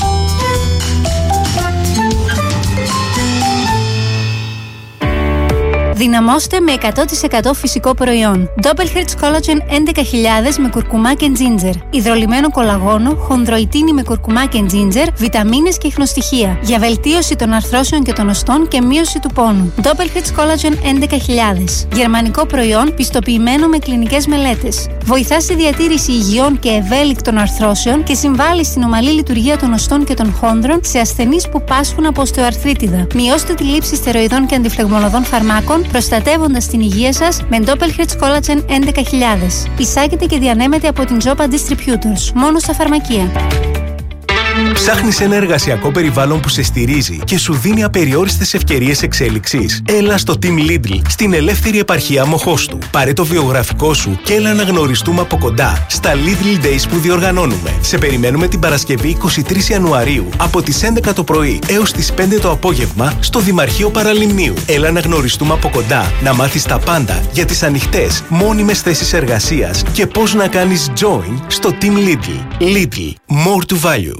Δυναμώστε με 100% φυσικό προϊόν. Doppelhertz Collagen 11.000 με κουρκουμά και ginger. Υδρολυμμένο κολαγόνο, χονδροϊτίνη με κουρκουμά και ginger, βιταμίνες και ιχνοστοιχεία. Για βελτίωση των αρθρώσεων και των οστών και μείωση του πόνου. Doppelhertz Collagen 11.000. Γερμανικό προϊόν πιστοποιημένο με κλινικές μελέτες. Βοηθά στη διατήρηση υγιών και ευέλικτων αρθρώσεων και συμβάλλει στην ομαλή λειτουργία των οστών και των χόνδρων σε ασθενείς που πάσχουν από οστεοαρθρίτιδα. Μειώστε τη λήψη στεροειδών και αντιφλεγμονωδών φαρμάκων ασθενειών, προστατεύοντας την υγεία σας με Doppelherz Collagen 11.000. Εισάγεται και διανέμεται από την Zopa Distributors, μόνο στα φαρμακεία. Ψάχνεις ένα εργασιακό περιβάλλον που σε στηρίζει και σου δίνει απεριόριστες ευκαιρίες εξέλιξης? Έλα στο Team Lidl, στην ελεύθερη επαρχία Μοχώστου. Πάρε το βιογραφικό σου και έλα να γνωριστούμε από κοντά στα Lidl Days που διοργανώνουμε. Σε περιμένουμε την Παρασκευή 23 Ιανουαρίου από τις 11 το πρωί έως τις 5 το απόγευμα στο Δημαρχείο Παραλιμνίου. Έλα να γνωριστούμε από κοντά, να μάθεις τα πάντα για τις ανοιχτές, μόνιμες θέσεις εργασίας και πώς να κάνεις join στο Team Lidl. Lidl. More to value.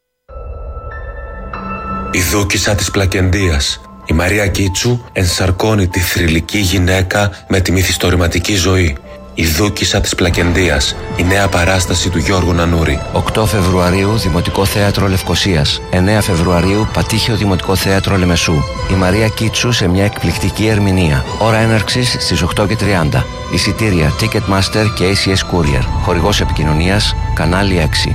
Η δούκισσα της Πλακεντίας, η Μαρία Κίτσου, ενσαρκώνει τη θρυλική γυναίκα με τη μυθιστορηματική ζωή. Η δούκισσα της Πλακεντίας, η νέα παράσταση του Γιώργου Νανούρη. 8 Φεβρουαρίου Δημοτικό Θέατρο Λευκωσίας. 9 Φεβρουαρίου Πατήχιο Δημοτικό Θέατρο Λεμεσού. Η Μαρία Κίτσου σε μια εκπληκτική ερμηνεία. Ώρα έναρξης στις 8:30. Εισιτήρια Ticketmaster και ACS Courier. Χορηγός επικοινωνίας Κανάλι 6.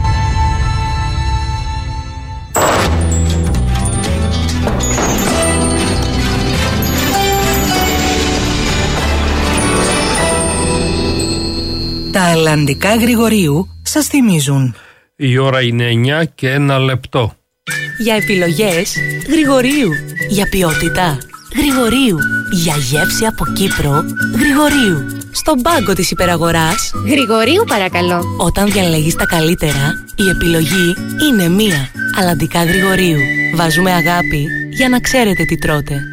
Τα αλλαντικά Γρηγορίου σας θυμίζουν. Η ώρα είναι 9 και 1 λεπτό. Για επιλογές Γρηγορίου. Για ποιότητα Γρηγορίου. Για γεύση από Κύπρο Γρηγορίου. Στον πάγκο της υπεραγοράς Γρηγορίου παρακαλώ. Όταν διαλέγεις τα καλύτερα, η επιλογή είναι μία. Αλλαντικά Γρηγορίου. Βάζουμε αγάπη για να ξέρετε τι τρώτε.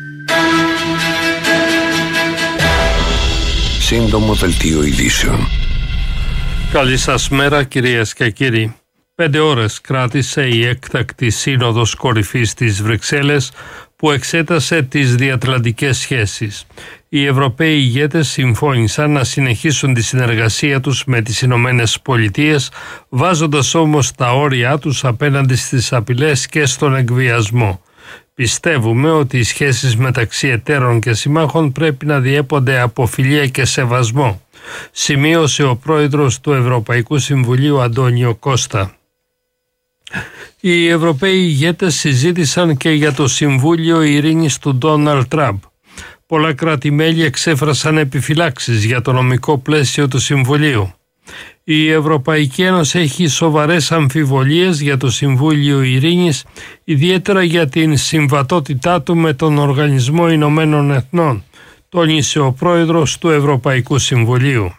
Σύντομο δελτίο ειδήσεων. Καλή σας μέρα κυρίες και κύριοι. 5 ώρες κράτησε η έκτακτη σύνοδος κορυφής της Βρυξέλλες που εξέτασε τις διατλαντικές σχέσεις. Οι Ευρωπαίοι ηγέτες συμφώνησαν να συνεχίσουν τη συνεργασία τους με τις Ηνωμένες Πολιτείες, βάζοντας όμως τα όρια τους απέναντι στις απειλές και στον εκβιασμό. Πιστεύουμε ότι οι σχέσεις μεταξύ εταίρων και συμμάχων πρέπει να διέπονται από φιλία και σεβασμό, σημείωσε ο πρόεδρος του Ευρωπαϊκού Συμβουλίου Αντώνιο Κώστα. Οι Ευρωπαίοι ηγέτες συζήτησαν και για το Συμβούλιο Ειρήνης του Ντόναλντ Τραμπ. Πολλά κράτη-μέλη εξέφρασαν επιφυλάξεις για το νομικό πλαίσιο του Συμβουλίου. Η Ευρωπαϊκή Ένωση έχει σοβαρές αμφιβολίες για το Συμβούλιο Ειρήνης, ιδιαίτερα για την συμβατότητά του με τον Οργανισμό Ηνωμένων Εθνών, τόνισε ο πρόεδρος του Ευρωπαϊκού Συμβουλίου.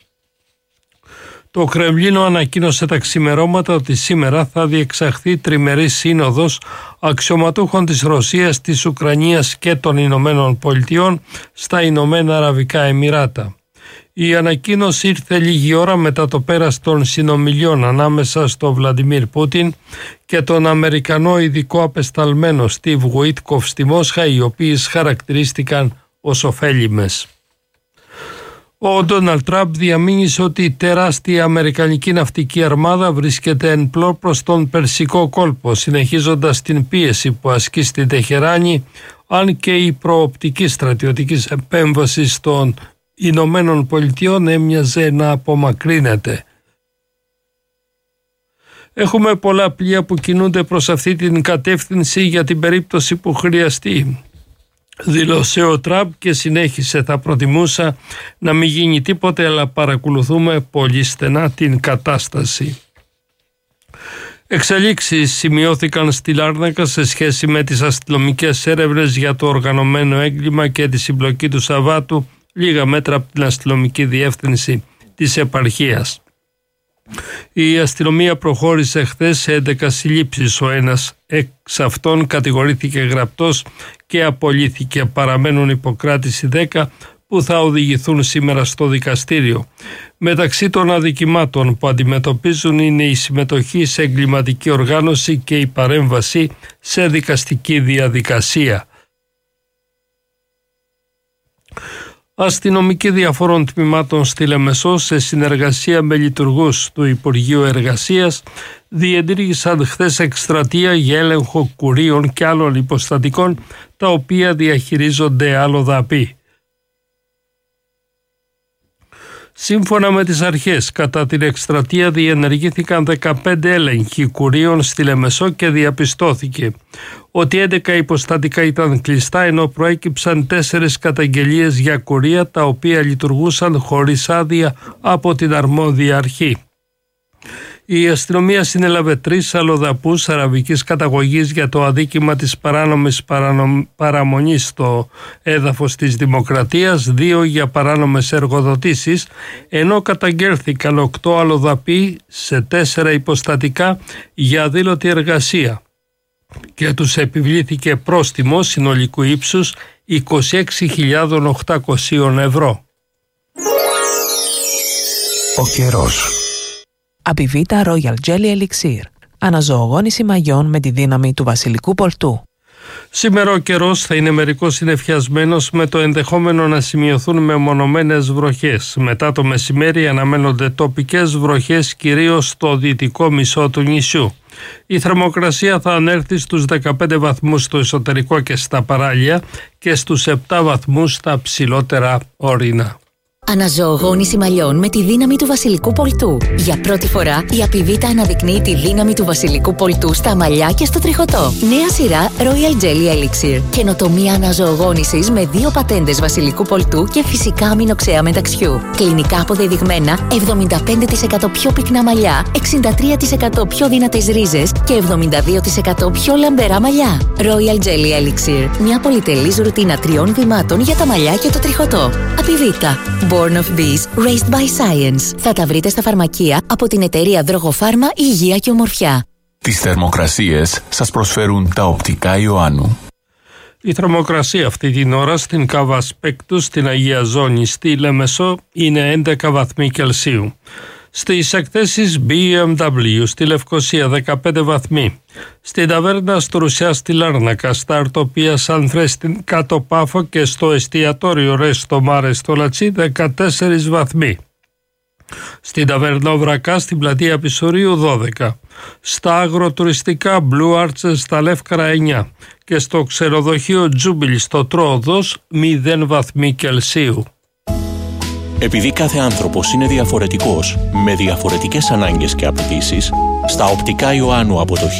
Το Κρεμλίνο ανακοίνωσε τα ξημερώματα ότι σήμερα θα διεξαχθεί τριμερής σύνοδος αξιωματούχων της Ρωσίας, της Ουκρανίας και των Ηνωμένων Πολιτειών στα Ηνωμένα Αραβικά Εμιράτα. Η ανακοίνωση ήρθε λίγη ώρα μετά το πέρας των συνομιλιών ανάμεσα στο Βλαντιμίρ Πούτιν και τον Αμερικανό ειδικό απεσταλμένο Στίβ Γουίτκοφ στη Μόσχα, οι οποίες χαρακτηρίστηκαν ως ωφέλιμες. Ο Ντόναλντ Τραμπ διαμήνυσε ότι η τεράστια αμερικανική ναυτική αρμάδα βρίσκεται εν πλώ προς τον Περσικό κόλπο, συνεχίζοντας την πίεση που ασκεί στην Τεχεράνη, αν και η προοπτική στρατιωτικής επέμβασης των Ηνωμένων Πολιτειών έμοιαζε να απομακρύνεται. Έχουμε πολλά πλοία που κινούνται προς αυτή την κατεύθυνση για την περίπτωση που χρειαστεί, δήλωσε ο Τραμπ και συνέχισε: θα προτιμούσα να μην γίνει τίποτε, αλλά παρακολουθούμε πολύ στενά την κατάσταση. Εξελίξεις σημειώθηκαν στη Λάρνακα σε σχέση με τις αστυνομικές έρευνες για το οργανωμένο έγκλημα και τη συμπλοκή του Σαββάτου, λίγα μέτρα από την αστυνομική διεύθυνση της επαρχίας. Η αστυνομία προχώρησε χθες σε 11 συλλήψεις. Ο ένας εξ αυτών κατηγορήθηκε γραπτός και απολύθηκε. Παραμένουν υποκράτηση 10 που θα οδηγηθούν σήμερα στο δικαστήριο. Μεταξύ των αδικημάτων που αντιμετωπίζουν είναι η συμμετοχή σε εγκληματική οργάνωση και η παρέμβαση σε δικαστική διαδικασία. Αστυνομικοί διαφόρων τμήματων στη Λεμεσό, σε συνεργασία με λειτουργούς του Υπουργείου Εργασίας, διενήργησαν χθες εκστρατεία για έλεγχο κουρίων και άλλων υποστατικών τα οποία διαχειρίζονται αλλοδαποί. Σύμφωνα με τις αρχές, κατά την εκστρατεία διενεργήθηκαν 15 έλεγχοι κουρίων στη Λεμεσό και διαπιστώθηκε ότι 11 υποστατικά ήταν κλειστά, ενώ προέκυψαν 4 καταγγελίες για κουρία τα οποία λειτουργούσαν χωρίς άδεια από την αρμόδια αρχή. Η αστυνομία συνέλαβε 3 αλλοδαπούς αραβικής καταγωγής για το αδίκημα της παράνομης παραμονής στο έδαφος της Δημοκρατίας, 2 για παράνομες εργοδοτήσεις, ενώ καταγγέλθηκαν 8 αλλοδαποί σε 4 υποστατικά για αδήλωτη εργασία και τους επιβλήθηκε πρόστιμο συνολικού ύψους 26.800 ευρώ. Ο καιρός. Απιβίτα Royal Jelly Elixir. Αναζωογόνηση μαγιών με τη δύναμη του βασιλικού πολτού. Σήμερα ο καιρός θα είναι μερικώς συννεφιασμένος, με το ενδεχόμενο να σημειωθούν μεμονωμένες βροχές. Μετά το μεσημέρι αναμένονται τοπικές βροχές, κυρίως στο δυτικό μισό του νησιού. Η θερμοκρασία θα ανέλθει στους 15 βαθμούς στο εσωτερικό και στα παράλια και στους 7 βαθμούς στα ψηλότερα ορεινά. Αναζωογόνηση μαλλιών με τη δύναμη του βασιλικού πολτού. Για πρώτη φορά η Απιβίτα αναδεικνύει τη δύναμη του βασιλικού πολτού στα μαλλιά και στο τριχωτό. Νέα σειρά Royal Jelly Elixir. Καινοτομία αναζωογόνησης με 2 πατέντες βασιλικού πολτού και φυσικά αμινοξέα μεταξιού. Κλινικά αποδεδειγμένα 75% πιο πυκνά μαλλιά, 63% πιο δυνατές ρίζες και 72% πιο λαμπερά μαλλιά. Royal Jelly Elixir. Μια πολυτελής ρουτίνα 3 βημάτων για τα μαλλιά και το τριχωτό. Απιβίτα. Born of Bees, raised by science. Θα τα βρείτε στα φαρμακεία από την εταιρεία Δρογοφάρμα Υγεία και Ομορφιά. Τις θερμοκρασίες σας προσφέρουν τα οπτικά Ιωάννου. Η θερμοκρασία αυτή την ώρα στην Κάβα Σπέκτου, στην Αγία Ζώνη, στη Λεμεσό είναι 11 βαθμοί Κελσίου. Στις εκθέσεις BMW στη Λευκοσία 15 βαθμοί. Στην ταβέρνα στο Ρουσιά στη Λάρνακα, στα Αρτοπία Σανθρέ στην Κάτω Πάφο και στο εστιατόριο Ρέστο Μάρε στο Λατσί 14 βαθμοί. Στην ταβέρνα Βρακά στην πλατεία Πισουρίου 12. Στα αγροτουριστικά Blue Arches στα Λεύκαρα 9 και στο ξενοδοχείο Τζούμπιλ στο Τρόοδος 0 βαθμοί Κελσίου. Επειδή κάθε άνθρωπος είναι διαφορετικός, με διαφορετικές ανάγκες και απαιτήσεις, στα οπτικά Ιωάννου από το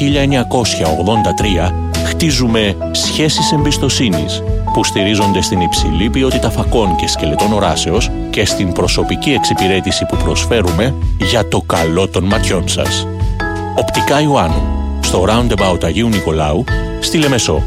1983 χτίζουμε σχέσεις εμπιστοσύνης που στηρίζονται στην υψηλή ποιότητα φακών και σκελετών οράσεως και στην προσωπική εξυπηρέτηση που προσφέρουμε για το καλό των ματιών σας. Οπτικά Ιωάννου, στο Roundabout Αγίου Νικολάου, στη Λεμεσό.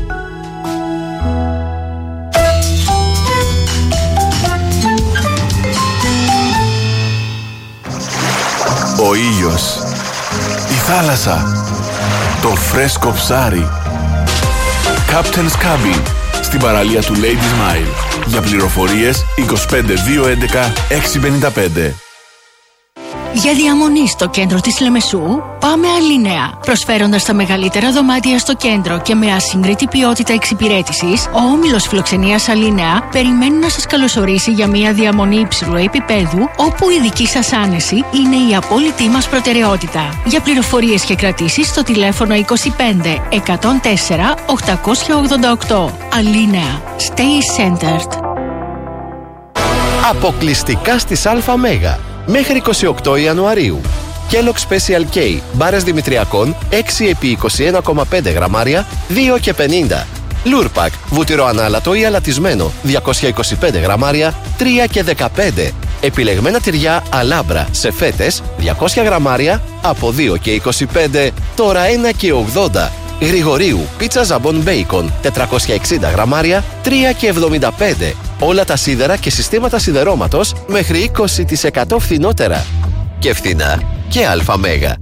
Ο ήλιος, η θάλασσα, το φρέσκο ψάρι. Captain's Cabin, στην παραλία του Ladies Mile. Για πληροφορίες 25211 655. Για διαμονή στο κέντρο της Λεμεσού, πάμε Αλίνεα. Προσφέροντας τα μεγαλύτερα δωμάτια στο κέντρο και με ασύγκριτη ποιότητα εξυπηρέτησης, ο όμιλος φιλοξενίας Αλίνεα περιμένει να σας καλωσορίσει για μια διαμονή υψηλού επίπεδου, όπου η δική σας άνεση είναι η απόλυτη μας προτεραιότητα. Για πληροφορίες και κρατήσεις στο τηλέφωνο 25 104 888. Αλίνεα. Stay centered. Αποκλειστικά στις ΑΜ. Μέχρι 28 Ιανουαρίου. Kellogg Special K, μπάρες Δημητριακών, 6 επί 21,5 γραμμάρια, 2,50. Λούρπακ, βούτυρο ανάλατο ή αλατισμένο, 225 γραμμάρια, 3,15. Επιλεγμένα τυριά Αλάμπρα σε φέτες, 200 γραμμάρια, από 2,25, τώρα 1,80. Γρηγορίου, πίτσα ζαμπόν μπέικον, 460 γραμμάρια, 3,75. Όλα τα σίδερα και συστήματα σιδερώματος μέχρι 20% φθηνότερα. Και φθηνά και ΑΜΕΓΑ.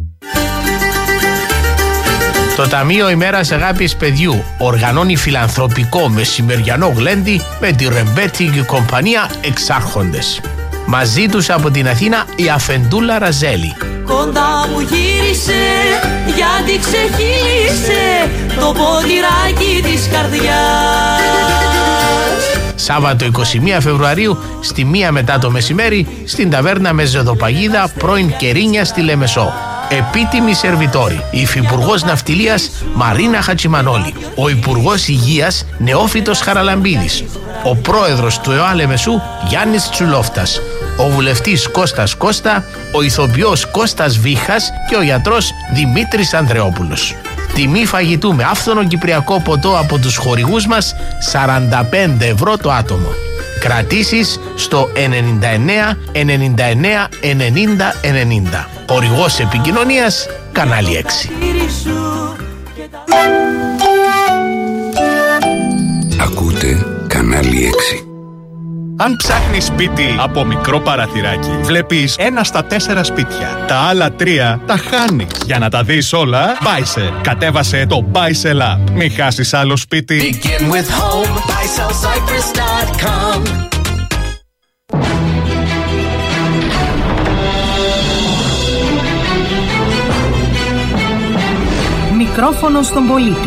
Το Ταμείο ημέρας αγάπης παιδιού οργανώνει φιλανθρωπικό μεσημεριανό γλέντι με τη ρεμπέτικη κομπανία Εξάρχοντες. Μαζί τους από την Αθήνα η Αφεντούλα Ραζέλη. Κοντά μου γύρισε γιατί ξεχύλισε το ποτηράκι της καρδιάς. Σάββατο 21 Φεβρουαρίου στη 1 μετά το μεσημέρι στην ταβέρνα Μεζεδοπαγίδα πρώην Κερίνια στη Λεμεσό. επίτιμοι σερβιτόροι, η Υφυπουργός Ναυτιλίας Μαρίνα Χατσιμανόλη, ο Υπουργός Υγείας Νεόφυτος Χαραλαμπίδης, ο Πρόεδρος του ΕΟΑ Λεμεσού Γιάννης Τσουλόφτας, ο Βουλευτής Κώστας Κώστα, ο Ηθοποιός Κώστας Βίχας και ο Γιατρός Δημήτρης Ανδρεόπουλος. Τιμή φαγητού με άφθονο κυπριακό ποτό από τους χορηγούς μας, 45 ευρώ το άτομο. Κρατήσεις στο 99 99 90 90. Χορηγός επικοινωνίας Κανάλι 6. Ακούτε Κανάλι 6. Αν ψάχνεις σπίτι από μικρό παραθυράκι, βλέπεις 1 στα 4 σπίτια. Τα άλλα 3 τα χάνεις. Για να τα δεις όλα, Buysell. Κατέβασε το Buysell App. Μην χάσεις άλλο σπίτι. Begin with home, BuysellCyprus.com. Μικρόφωνο στον πολίτη.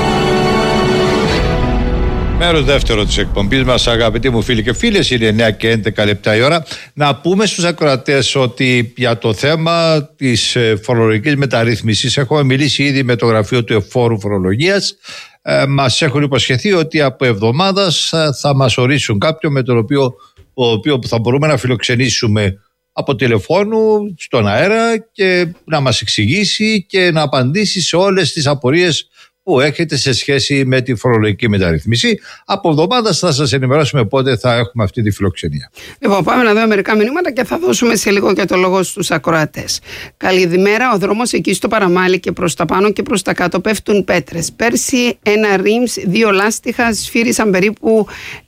Μέρος δεύτερο της εκπομπής μας, αγαπητοί μου φίλοι και φίλες, είναι 9 και 11 λεπτά η ώρα. Να πούμε στους ακροατές ότι για το θέμα της φορολογικής μεταρρύθμισης έχουμε μιλήσει ήδη με το γραφείο του Εφόρου Φορολογίας. Μας έχουν υποσχεθεί ότι από εβδομάδας θα μας ορίσουν κάποιον με τον οποίο θα μπορούμε να φιλοξενήσουμε από τηλεφώνου στον αέρα και να μας εξηγήσει και να απαντήσει σε όλες τις απορίες που έχετε σε σχέση με τη φορολογική μεταρρύθμιση. Από εβδομάδας θα σας ενημερώσουμε πότε θα έχουμε αυτή τη φιλοξενία. Λοιπόν, πάμε να δούμε μερικά μηνύματα και θα δώσουμε σε λίγο και το λόγο στους ακροατές. Καλημέρα, ο δρόμος εκεί στο Παραμάλι και προς τα πάνω και προς τα κάτω πέφτουν πέτρες. Πέρσι ένα ρίμς, 2 λάστιχα σφύρισε περίπου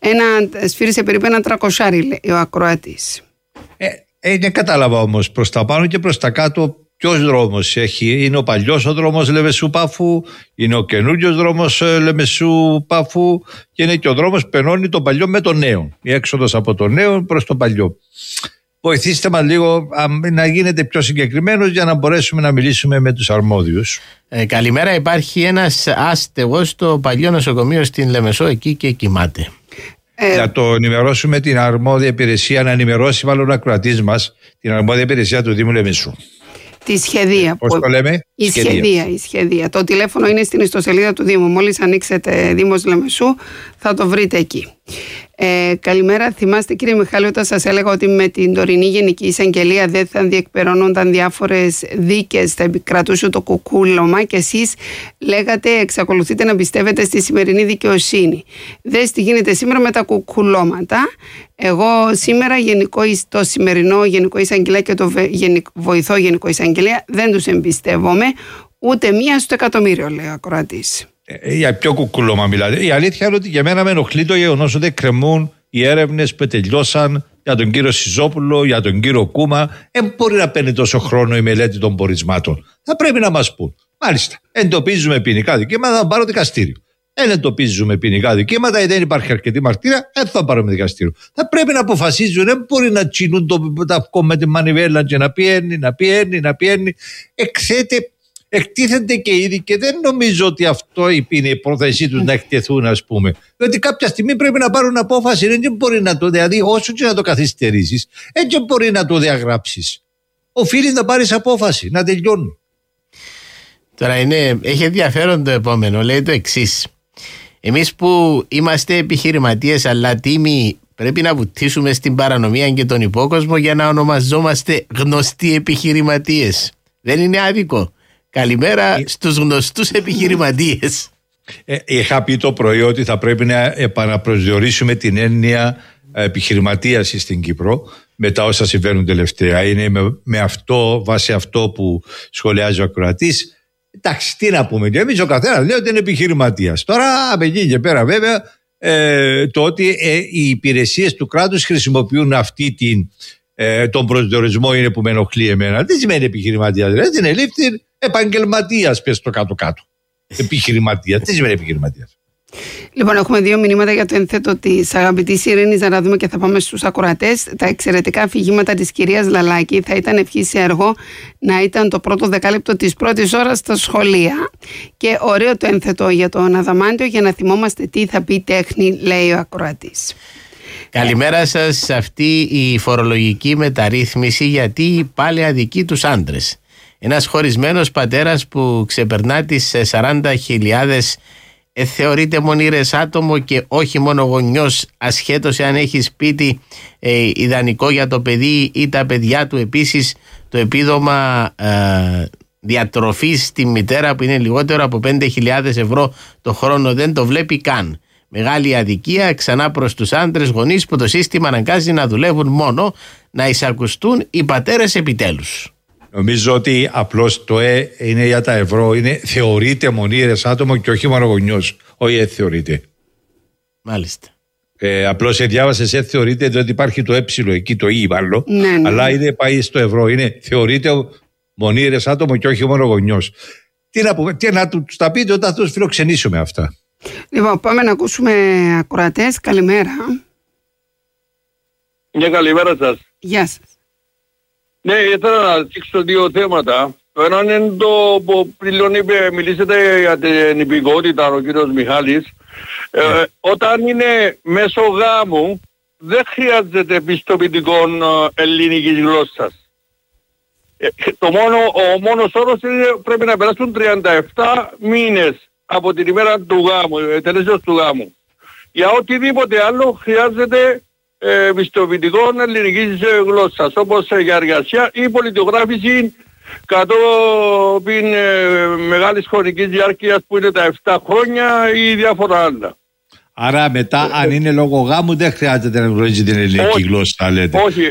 ένα 300, λέει ο ακροατής. Δεν κατάλαβα όμως, προς τα πάνω και προς τα κάτω ποιος δρόμος έχει? Είναι ο παλιός ο δρόμος Λεμεσού Πάφου, είναι ο καινούριος δρόμος Λεμεσού Πάφου και είναι και ο δρόμος που περνώνει το παλιό με το νέο. Η έξοδος από το νέο προς το παλιό. Βοηθήστε μας λίγο να γίνετε πιο συγκεκριμένος για να μπορέσουμε να μιλήσουμε με τους αρμόδιους. Καλημέρα, υπάρχει ένας άστεγος στο παλιό νοσοκομείο στην Λεμεσό εκεί και κοιμάται. Να το ενημερώσουμε την αρμόδια υπηρεσία, να ενημερώσει μάλλον ο ακροατής μας την αρμόδια υπηρεσία του Δήμου Λεμεσού. Τη σχεδία. Πώς το λέμε? Η σχεδία. Το τηλέφωνο είναι στην ιστοσελίδα του Δήμου. Μόλις ανοίξετε Δήμος Λεμεσού θα το βρείτε εκεί. Καλημέρα. Θυμάστε, κύριε Μιχάλη, όταν σας έλεγα ότι με την τωρινή Γενική Εισαγγελία δεν θα διεκπεραιώνονταν διάφορες δίκες, θα επικρατούσε το κουκούλωμα και εσείς λέγατε εξακολουθείτε να πιστεύετε στη σημερινή δικαιοσύνη. Δες τι γίνεται σήμερα με τα κουκουλώματα. Εγώ σήμερα το σημερινό Γενικό Εισαγγελέα και το βοηθό Γενικό Εισαγγελέα δεν τους εμπιστεύομαι ούτε μία στο εκατομμύριο, λέει ο ακροατής. Για ποιο κουκουλώμα μιλάτε? Η αλήθεια είναι ότι για μένα με ενοχλεί το γεγονός ότι κρεμούν οι έρευνες που τελειώσαν για τον κύριο Σιζόπουλο, για τον κύριο Κούμα. Δεν μπορεί να παίρνει τόσο χρόνο η μελέτη των πορισμάτων. Θα πρέπει να μας πούν. Μάλιστα, εντοπίζουμε ποινικά δικήματα, θα πάρω δικαστήριο. Δεν εντοπίζουμε ποινικά δικήματα ή δεν υπάρχει αρκετή μαρτύρα, δεν θα πάρουμε δικαστήριο. Θα πρέπει να αποφασίζουν, δεν μπορεί να τσινούν τα αυκό με τη μανιβέλα και να πιένει. Εκτίθενται και ήδη και δεν νομίζω ότι αυτό είναι η πρόθεσή τους να εκτεθούν, ας πούμε. Διότι κάποια στιγμή πρέπει να πάρουν απόφαση. Δεν μπορεί να το, δηλαδή, όσο και να το καθυστερήσεις, δεν μπορεί να το διαγράψεις. Οφείλεις να πάρεις απόφαση, να τελειώνει. Τώρα έχει ενδιαφέρον το επόμενο, λέει το εξής. Εμείς που είμαστε επιχειρηματίες αλλά τίμοι, πρέπει να βουτήσουμε στην παρανομία και τον υπόκοσμο για να ονομαζόμαστε γνωστοί επιχειρηματίες. Δεν είναι άδικο? Καλημέρα στους γνωστούς επιχειρηματίες. Είχα πει το πρωί ότι θα πρέπει να επαναπροσδιορίσουμε την έννοια επιχειρηματίας στην Κύπρο μετά όσα συμβαίνουν τελευταία. Είναι βάσει αυτό που σχολιάζει ο ακροατής. Εντάξει, τι να πούμε, και εμείς ο καθένας λέει ότι είναι επιχειρηματίας. Τώρα από εκεί και πέρα βέβαια το ότι οι υπηρεσίες του κράτους χρησιμοποιούν τον προσδιορισμό είναι που με ενοχλεί εμένα. Δεν σημαίνει επιχειρηματίας, δηλαδή είναι λήφθη επαγγελματίας, πες το κάτω-κάτω. Επιχειρηματίας, τι σημαίνει επιχειρηματίας? Λοιπόν, έχουμε 2 μηνύματα για το ένθετο της αγαπητής Ειρήνης, να τα δούμε και θα πάμε στους ακροατές. Τα εξαιρετικά αφηγήματα της κυρίας Λαλάκη θα ήταν ευχή σε έργο να ήταν το πρώτο δεκάλεπτο της πρώτης ώρας στα σχολεία. Και ωραίο το ένθετο για τον Αδαμάντιο για να θυμόμαστε τι θα πει τέχνη, λέει ο ακροατής. Καλημέρα σας. Αυτή η φορολογική μεταρρύθμιση γιατί πάλι αδικεί τους άντρες. Ένας χωρισμένος πατέρας που ξεπερνά τις 40.000 θεωρείται μονήρες άτομο και όχι μόνο γονιός, ασχέτως αν έχει σπίτι ιδανικό για το παιδί ή τα παιδιά του. Επίσης το επίδομα διατροφής στη μητέρα που είναι λιγότερο από 5.000 ευρώ το χρόνο δεν το βλέπει καν. Μεγάλη αδικία ξανά προς τους άντρες γονείς που το σύστημα αναγκάζει να δουλεύουν μόνο, να εισακουστούν οι πατέρες επιτέλους. Νομίζω ότι απλώς το είναι για τα ευρώ, θεωρείται μονήρες άτομο και όχι μόνο γονιός. Όχι θεωρείται. Μάλιστα. Απλώς διάβασε θεωρείται διότι υπάρχει το εκεί, το μάλλον. Ναι. Αλλά πάει στο ευρώ. Θεωρείται μονήρες άτομο και όχι μόνο γονιός. Τι να τους τα πείτε όταν τους φιλοξενήσουμε αυτά. Λοιπόν, πάμε να ακούσουμε ακροατές. Καλημέρα. Μια καλημέρα σας. Γεια σας. Ναι, ήθελα να δείξω δύο θέματα. Το ένα είναι το που πριν μιλήσατε για την υπηκότητα, ο κύριος Μιχάλης. Όταν είναι μέσω γάμου, δεν χρειάζεται πιστοποιητικό ελληνικής γλώσσας. Ο μόνος όρος είναι πρέπει να περάσουν 37 μήνες από την ημέρα του γάμου, τελέσεως του γάμου. Για οτιδήποτε άλλο χρειάζεται πιστοποιητικό ελληνικής γλώσσας, όπως για εργασία ή πολιτογράφηση κατόπιν μεγάλης χρονικής διάρκειας που είναι τα 7 χρόνια ή διάφορα άλλα. Άρα μετά αν είναι λόγω γάμου δεν χρειάζεται να γνωρίζει την ελληνική γλώσσα, λέτε. Όχι.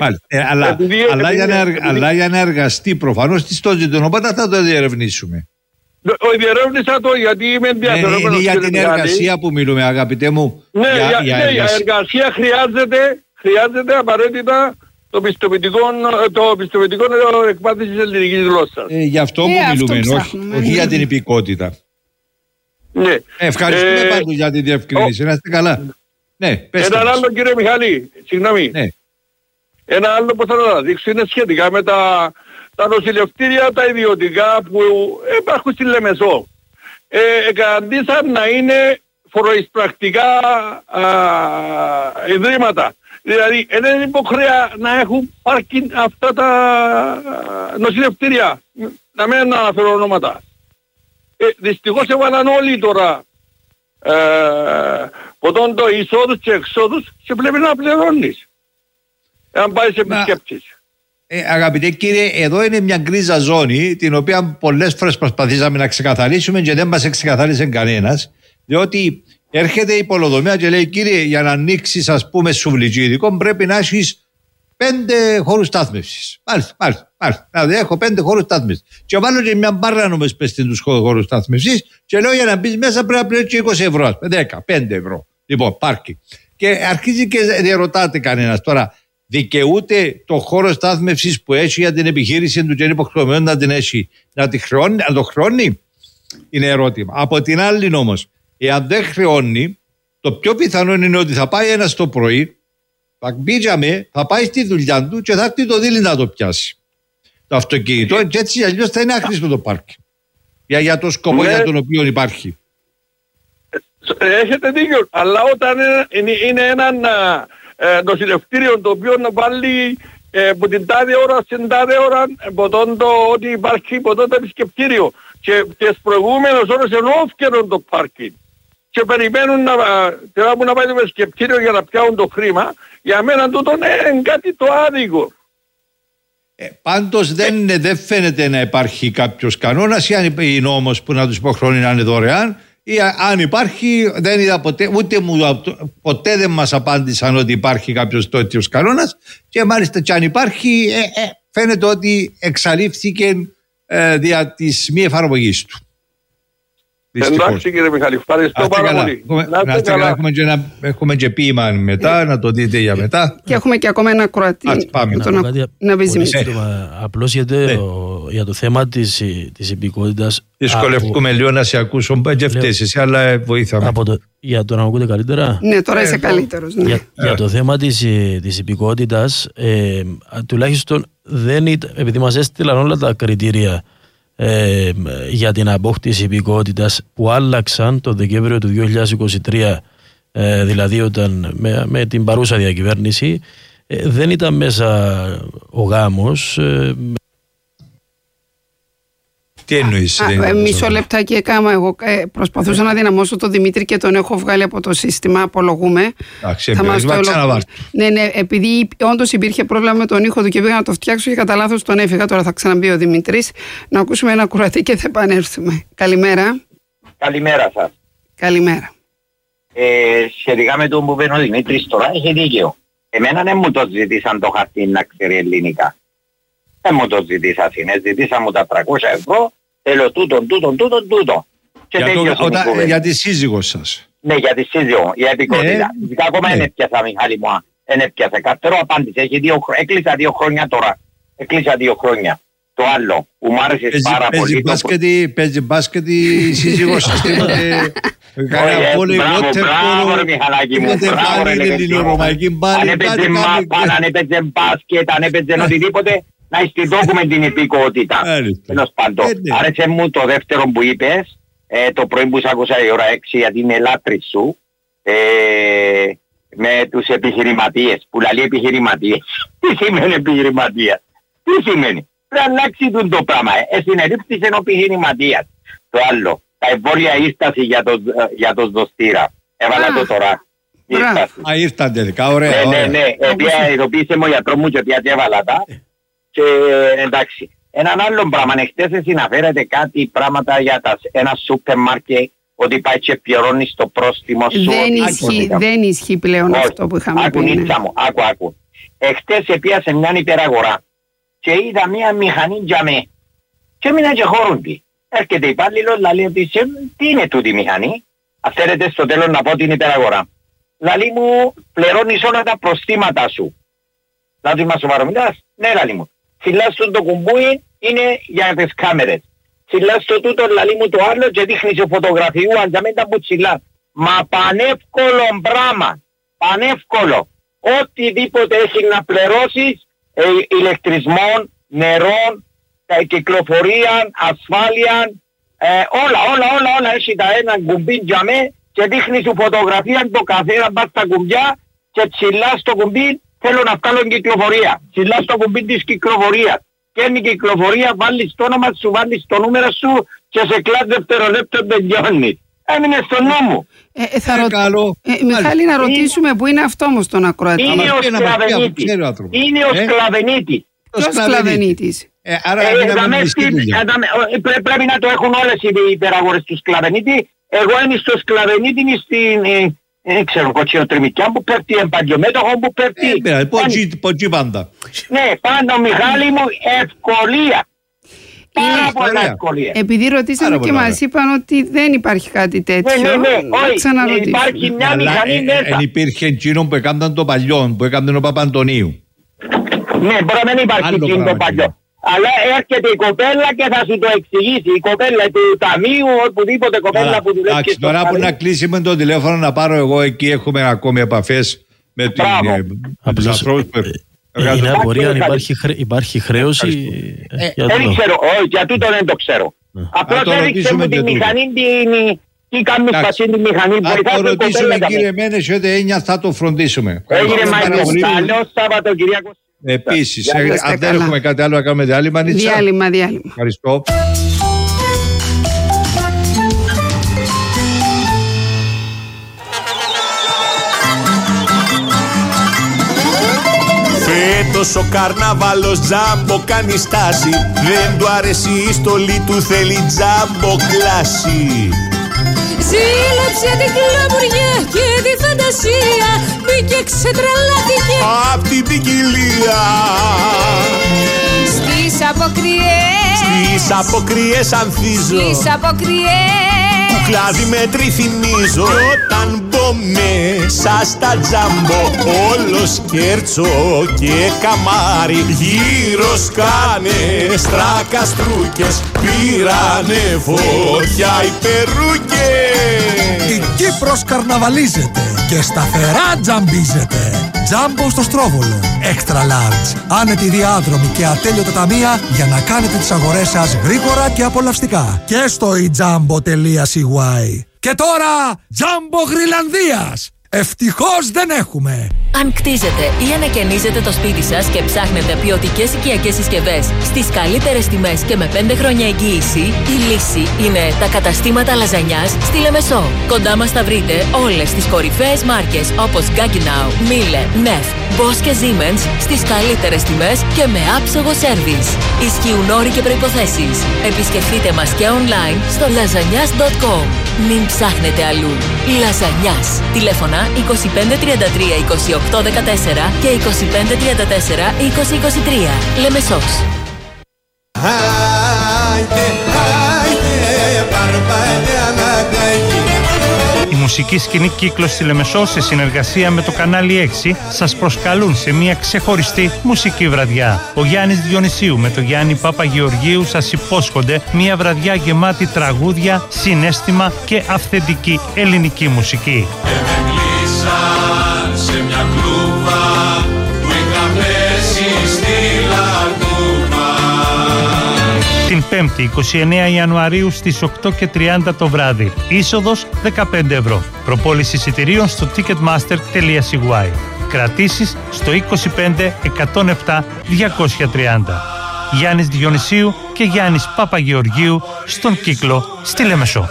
Αλλά για να εργαστεί προφανώς τι το ζητούν, οπότε θα το διερευνήσουμε. Διερεύνησα το γιατί είμαι ενδιαφερόμενος. Είναι για την εργασία που μιλούμε, αγαπητέ μου. Ναι, για εργασία χρειάζεται απαραίτητα το πιστοποιητικό εκμάθησης ελληνικής γλώσσας. Γι' αυτό που μιλούμε, όχι για την υπηκότητα. Ναι. Ευχαριστούμε πάντως για την διευκρίνηση. Να είστε καλά. Ναι, ένα άλλο, κύριε Μιχάλη, συγγνώμη. Ναι. Ένα άλλο που θέλω να δείξω είναι σχετικά με τα νοσηλευτήρια, τα ιδιωτικά που υπάρχουν στη Λεμεσό. Εκαντήσαν να είναι φοροεισπρακτικά ιδρύματα. Δηλαδή, δεν είναι υποχρέα να έχουν πάρκινγκ αυτά τα νοσηλευτήρια. Να μην αναφέρω ονόματα. Δυστυχώς έβαλαν όλοι τώρα ποτόν το εισόδους και εξόδους και πρέπει να πληρώνεις. Αν πάει σε επισκέψεις. Αγαπητέ κύριε, εδώ είναι μια γκρίζα ζώνη την οποία πολλές φορές προσπαθήσαμε να ξεκαθαρίσουμε και δεν μας ξεκαθάρισε κανένας, διότι έρχεται η πολεοδομία και λέει κύριε, για να ανοίξεις ας πούμε σουβλιτζίδικο πρέπει να έχεις 5 χώρους στάθμευσης. Μάλιστα. Δηλαδή έχω 5 χώρους στάθμευσης. Και βάλω και μια μπάρα νομές πες στους χώρους στάθμευσης και λέω για να μπεις μέσα πρέπει να πληρώσεις 20 ευρώ. 5 ευρώ. Λοιπόν, πάρκι. Και αρχίζει και διαρωτάται κανένας τώρα. Δικαιούται το χώρο στάθμευσης που έχει για την επιχείρηση του και είναι υποχρεωμένο να την έχει, να το χρεώνει, είναι ερώτημα. Από την άλλη όμως, εάν δεν χρεώνει, το πιο πιθανό είναι ότι θα πάει ένας το πρωί, θα πάει στη δουλειά του και θα έρθει το δίλη να το πιάσει το αυτοκίνητο και έτσι αλλιώς θα είναι άχρηστο το πάρκι για το σκοπό για τον οποίο υπάρχει. Έχετε δίκιο, αλλά όταν είναι έναν νοσηλευτήριο το οποίο να βάλει από την τάδε ώρα στην τάδε ώρα ποτόν το ότι υπάρχει ποτόν το επισκεπτήριο και τις προηγούμενες ώρες ενώφκερον το πάρκι και περιμένουν να πάει το επισκεπτήριο για να πιάουν το χρήμα. Για μένα τούτο είναι κάτι το άδικο. Πάντως δεν φαίνεται να υπάρχει κάποιος κανόνας ή νόμος που να τους υποχρεώνει να είναι δωρεάν, ή αν υπάρχει δεν είδα ποτέ δεν μας απάντησαν ότι υπάρχει κάποιος τέτοιος κανόνας και μάλιστα και αν υπάρχει φαίνεται ότι εξαλείφθηκε δια της μη εφαρμογής του. Εντάξει κύριε Μιχάλη, ευχαριστώ πάρα πολύ. Έχουμε και ποίημα μετά, να το δείτε για μετά. Και έχουμε και ακόμα ένα Κροατή. Απλώς για το θέμα της υπηκότητας. Δυσκολεύουμε λίγο να σε ακούσω, και φταίς εσύ, αλλά βοήθαμε. Για το να ακούτε καλύτερα. Ναι, τώρα είσαι καλύτερος. Για το θέμα της υπηκότητας, τουλάχιστον επειδή μας έστειλαν όλα τα κριτήρια για την απόκτηση υπηκότητας που άλλαξαν το Δεκέμβριο του 2023, δηλαδή όταν με την παρούσα διακυβέρνηση δεν ήταν μέσα ο γάμος. Τι εννοείς? Μισό λεπτάκι έκανα. Εγώ προσπαθούσα να δυναμώσω τον Δημήτρη και τον έχω βγάλει από το σύστημα. Απολογούμε. Θα μας το ξαναβάρει. Ναι, επειδή όντως υπήρχε πρόβλημα με τον ήχο του και πήγα να το φτιάξω και κατά λάθος τον έφυγα. Τώρα θα ξαναμπεί ο Δημήτρης. Να ακούσουμε ένα κουρατί και θα επανέλθουμε. Καλημέρα. Καλημέρα σας. Καλημέρα. Σχετικά με τον που παίρνει ο Δημήτρης τώρα έχει δίκαιο. Εμένα δεν μου το ζητήσαν το χαρτί να ξέρει ελληνικά. Δεν μου το ζητήσαν. Ζητήσαν μου τα 300 ευρώ. Θέλω τούτον. Για τη σύζυγό σας. Ναι, για τη σύζυγο, για επικότητα. Φυσικά ακόμα δεν έπιασα, Μιχάλη μου. Δεν έπιασα. Καυτερό απάντησε. Έκλεισα 2 χρόνια τώρα. Έκλεισα 2 χρόνια. Το άλλο που μου άρεσε πάρα πολύ. Παίζει μπάσκετ η σύζυγός σας. Μπράβο ρε Μιχαλάκη μου. Αν έπαιζε μπάσκετ, αν έπαιζε οτιδήποτε, να ειστιδώκουμε την υπηκότητα. Τέλος πάντων. Άρεσε μου το δεύτερο που είπες, το πρωί που σ' άκουσα η ώρα 6, γιατί είναι λάτρη σου, με τους επιχειρηματίες, που λαλεί επιχειρηματίες. Τι σημαίνει επιχειρηματίας? Τι σημαίνει? Πρέπει να αλλάξει το πράγμα. Συνελήφθησε ο επιχειρηματίας. Το άλλο, τα εμβόλια ίσταση για το δοστήρα. Έβαλα το τώρα. Ήρθαν τελικά, ωραία. Ναι. Ειδοποίησε μου ο γιατρό μου και πια έβαλα τα. Και εντάξει. Έναν άλλο πράγμα, εχθές συναφέρετε κάτι πράγματα για ένα σούπερ μάρκετ, ότι πάει και πληρώνει το πρόστιμο σου. Δεν ισχύει πλέον αυτό που είχαμε πει. Άκου. Εχθές επίασε μια υπεραγορά και είδα μια μηχανή για με. Και έμεινα και χώροντι. Έρχεται υπάλληλος, λέει ότι τι είναι τούτη η μηχανή? Αφαίρεται στο τέλος να πω την υπεραγορά. Λαλή μου, πληρώνεις όλα τα προστήματα σου. Δηλαδή μας σοβαρομιλάς? Ναι, λαλή μου. Φυλάς το κουμπούι είναι για τις κάμερες. Φυλάς το τούτο, λαλή μου, το άλλο και δείχνεις φωτογραφιού αντζαμέντα που τσιλά. Μα πανεύκολο πράγμα. Πανεύκολο. Οτιδήποτε έχει να πληρώσεις, ηλεκτρισμών, νερών, κυκλοφορία, ασφάλεια, όλα έχει τα ένα κουμπί για με και δείχνει σου φωτογραφία το καθένα μπας στα κουμπιά και τσιλάς το κουμπί, θέλω να βγάλω κυκλοφορία. Τσιλάς το κουμπί της κυκλοφορίας. Και είναι η κυκλοφορία, βάλεις το όνομα σου, βάλεις το νούμερο σου και σε κλάδι δευτερολέπτο τελειώνεις. Έμεινε στο νου μου. Μιχάλη, να ρωτήσουμε που είναι αυτό όμως τον ακροατή. Είναι ο Σκλαβενίτης. Είναι ο Σκλαβενίτης. Ποιος Σκλαβενίτης? Πρέπει να το έχουν όλες οι υπεραγορές του Σκλαβενίτη. Εγώ είμαι στο Σκλαβενίτη, δεν ξέρω, κοτσιοτριμικιά που πέφτει, εμπαγγιομέτωχο που πέφτει. Ποτζί πάντα. Ναι, πάντα Μιχάλη μου, ευκολία. Πάρα πολλά ευκολία. Επειδή ρωτήσαμε και μας είπαν ότι δεν υπάρχει κάτι τέτοιο. Ναι, υπάρχει μια μηχανή μέσα. Εν υπήρχε εκείνο που έκαναν το παλιό, που έκαναν ο Παπαντονίου. Ναι, μπορεί να μην υπάρχει εκείνο το παλιό. Αλλά έρχεται η κοπέλα και θα σου το εξηγήσει. Η κοπέλα του ταμείου, οπουδήποτε κοπέλα που δουλεύει. Εντάξει, τώρα που να κλείσει με το τηλέφωνο να πάρω εγώ εκεί, έχουμε ακόμη επαφές με τους ανθρώπους που... Είναι απορία αν υπάρχει χρέωση. Δεν ξέρω, όχι, για τούτο δεν το ξέρω. Απλώς έδειξε μου τη μηχανή, τι κάνουμε σπασί τη μηχανή. Θα το ρωτήσουμε κύριε Μένες, ότι έννοια θα το φροντίσουμε. Έγινε Μάικος, καλό Σαββατοκυριακό. Επίσης, αν δεν έχουμε κάτι άλλο να κάνουμε διάλειμμα, Νίτσα. Διάλειμμα. Ευχαριστώ. Φέτος ο καρναβάλος τζάμπο κάνει στάση. Δεν του αρέσει η στολή του, θέλει τζάμπο κλάση. Ζήλεψε την κλαμουριά και τη φαντασία, μπήκε ξετρελάθηκε απ' την ποικιλία. Στις αποκριές ανθίζω, στις αποκριές κουκλάδι με τριθυμίζω. Κι όταν μπω μέσα στα τζάμπο, όλο σκέρτσο και καμάρι, γύρω σκάνε στρακαστρούκες, πήρανε φωτιά οι περούκες. Η Κύπρος καρναβαλίζεται και σταθερά τζαμπίζεται. Τζάμπο στο Στρόβολο. Extra large. Άνετοι διάδρομοι και ατέλειωτα ταμεία για να κάνετε τις αγορές σας γρήγορα και απολαυστικά. Και στο ejambo.cy. Και τώρα, Τζάμπο Γρυλανδίας. Ευτυχώς δεν έχουμε! Αν κτίζετε ή ανακαινίζετε το σπίτι σας και ψάχνετε ποιοτικές οικιακές συσκευές στις καλύτερες τιμές και με 5 χρόνια εγγύηση, η λύση είναι τα καταστήματα λαζανιάς στη Λεμεσό. Κοντά μας θα βρείτε όλες τις κορυφαίες μάρκες όπως Gaggenau, Miele, Neff, Bosch και Siemens στις καλύτερες τιμές και με άψογο σέρβις. Ισχύουν όροι και προϋποθέσεις. Επισκεφτείτε μας και online στο lasagnas.com. Μην ψάχνετε αλλού. Λαζανιάς. Τηλέφωνα 2533 28 14 και 2534 2023. Λεμεσός. Η μουσική σκηνή Κύκλος στη Λεμεσό σε συνεργασία με το κανάλι 6 σας προσκαλούν σε μια ξεχωριστή μουσική βραδιά. Ο Γιάννης Διονυσίου με τον Γιάννη Παπαγεωργίου σας υπόσχονται μια βραδιά γεμάτη τραγούδια, συναίσθημα και αυθεντική ελληνική μουσική. Σε μια κλούβα που είχα πέσει στη λαρκούβα. Την 5η 29 Ιανουαρίου στις 8:30 το βράδυ. Είσοδος 15 ευρώ. Προπόληση εισιτηρίων στο ticketmaster.cy. Κρατήσεις στο 25 107 230. Γιάννης Διονυσίου και Γιάννης Παπαγεωργίου στον Κύκλο στη Λεμεσό.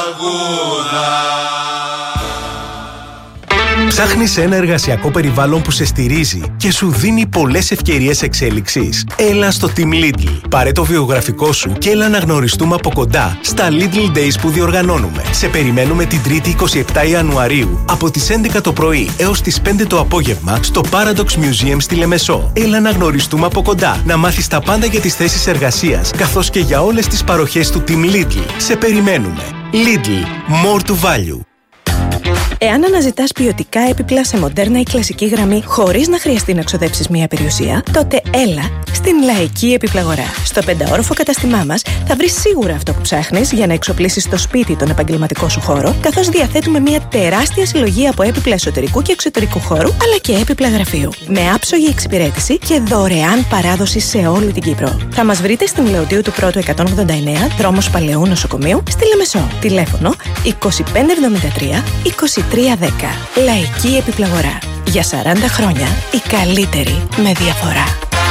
Ψάχνεις ένα εργασιακό περιβάλλον που σε στηρίζει και σου δίνει πολλές ευκαιρίες εξέλιξης? Έλα στο Team Lidl. Πάρε το βιογραφικό σου και έλα να γνωριστούμε από κοντά στα Lidl Days που διοργανώνουμε. Σε περιμένουμε την 3η 27 Ιανουαρίου από τις 11 το πρωί έως τις 5 το απόγευμα στο Paradox Museum στη Λεμεσό. Έλα να γνωριστούμε από κοντά, να μάθεις τα πάντα για τις θέσεις εργασίας καθώς και για όλες τις παροχές του Team Lidl. Σε περιμένουμε. Lidl. More to value. Εάν αναζητάς ποιοτικά έπιπλα σε μοντέρνα ή κλασική γραμμή χωρίς να χρειαστεί να ξοδέψεις μία περιουσία, τότε έλα στην Λαϊκή Επιπλαγορά. Στο 5όροφο καταστημά μας θα βρεις σίγουρα αυτό που ψάχνεις για να εξοπλίσεις στο σπίτι τον επαγγελματικό σου χώρο, καθώς διαθέτουμε μία τεράστια συλλογή από έπιπλα εσωτερικού και εξωτερικού χώρου, αλλά και έπιπλα γραφείου. Με άψογη εξυπηρέτηση και δωρεάν παράδοση σε όλη την Κύπρο. Θα μας βρείτε στην Λεωτίου του Πρώτου 189, δρόμος Παλαιού Νοσοκομείου, στη Λεμεσό. Τηλέφωνο 2573 2310. Λαϊκή Επιπλαγορά. Για 40 χρόνια η καλύτερη με διαφορά.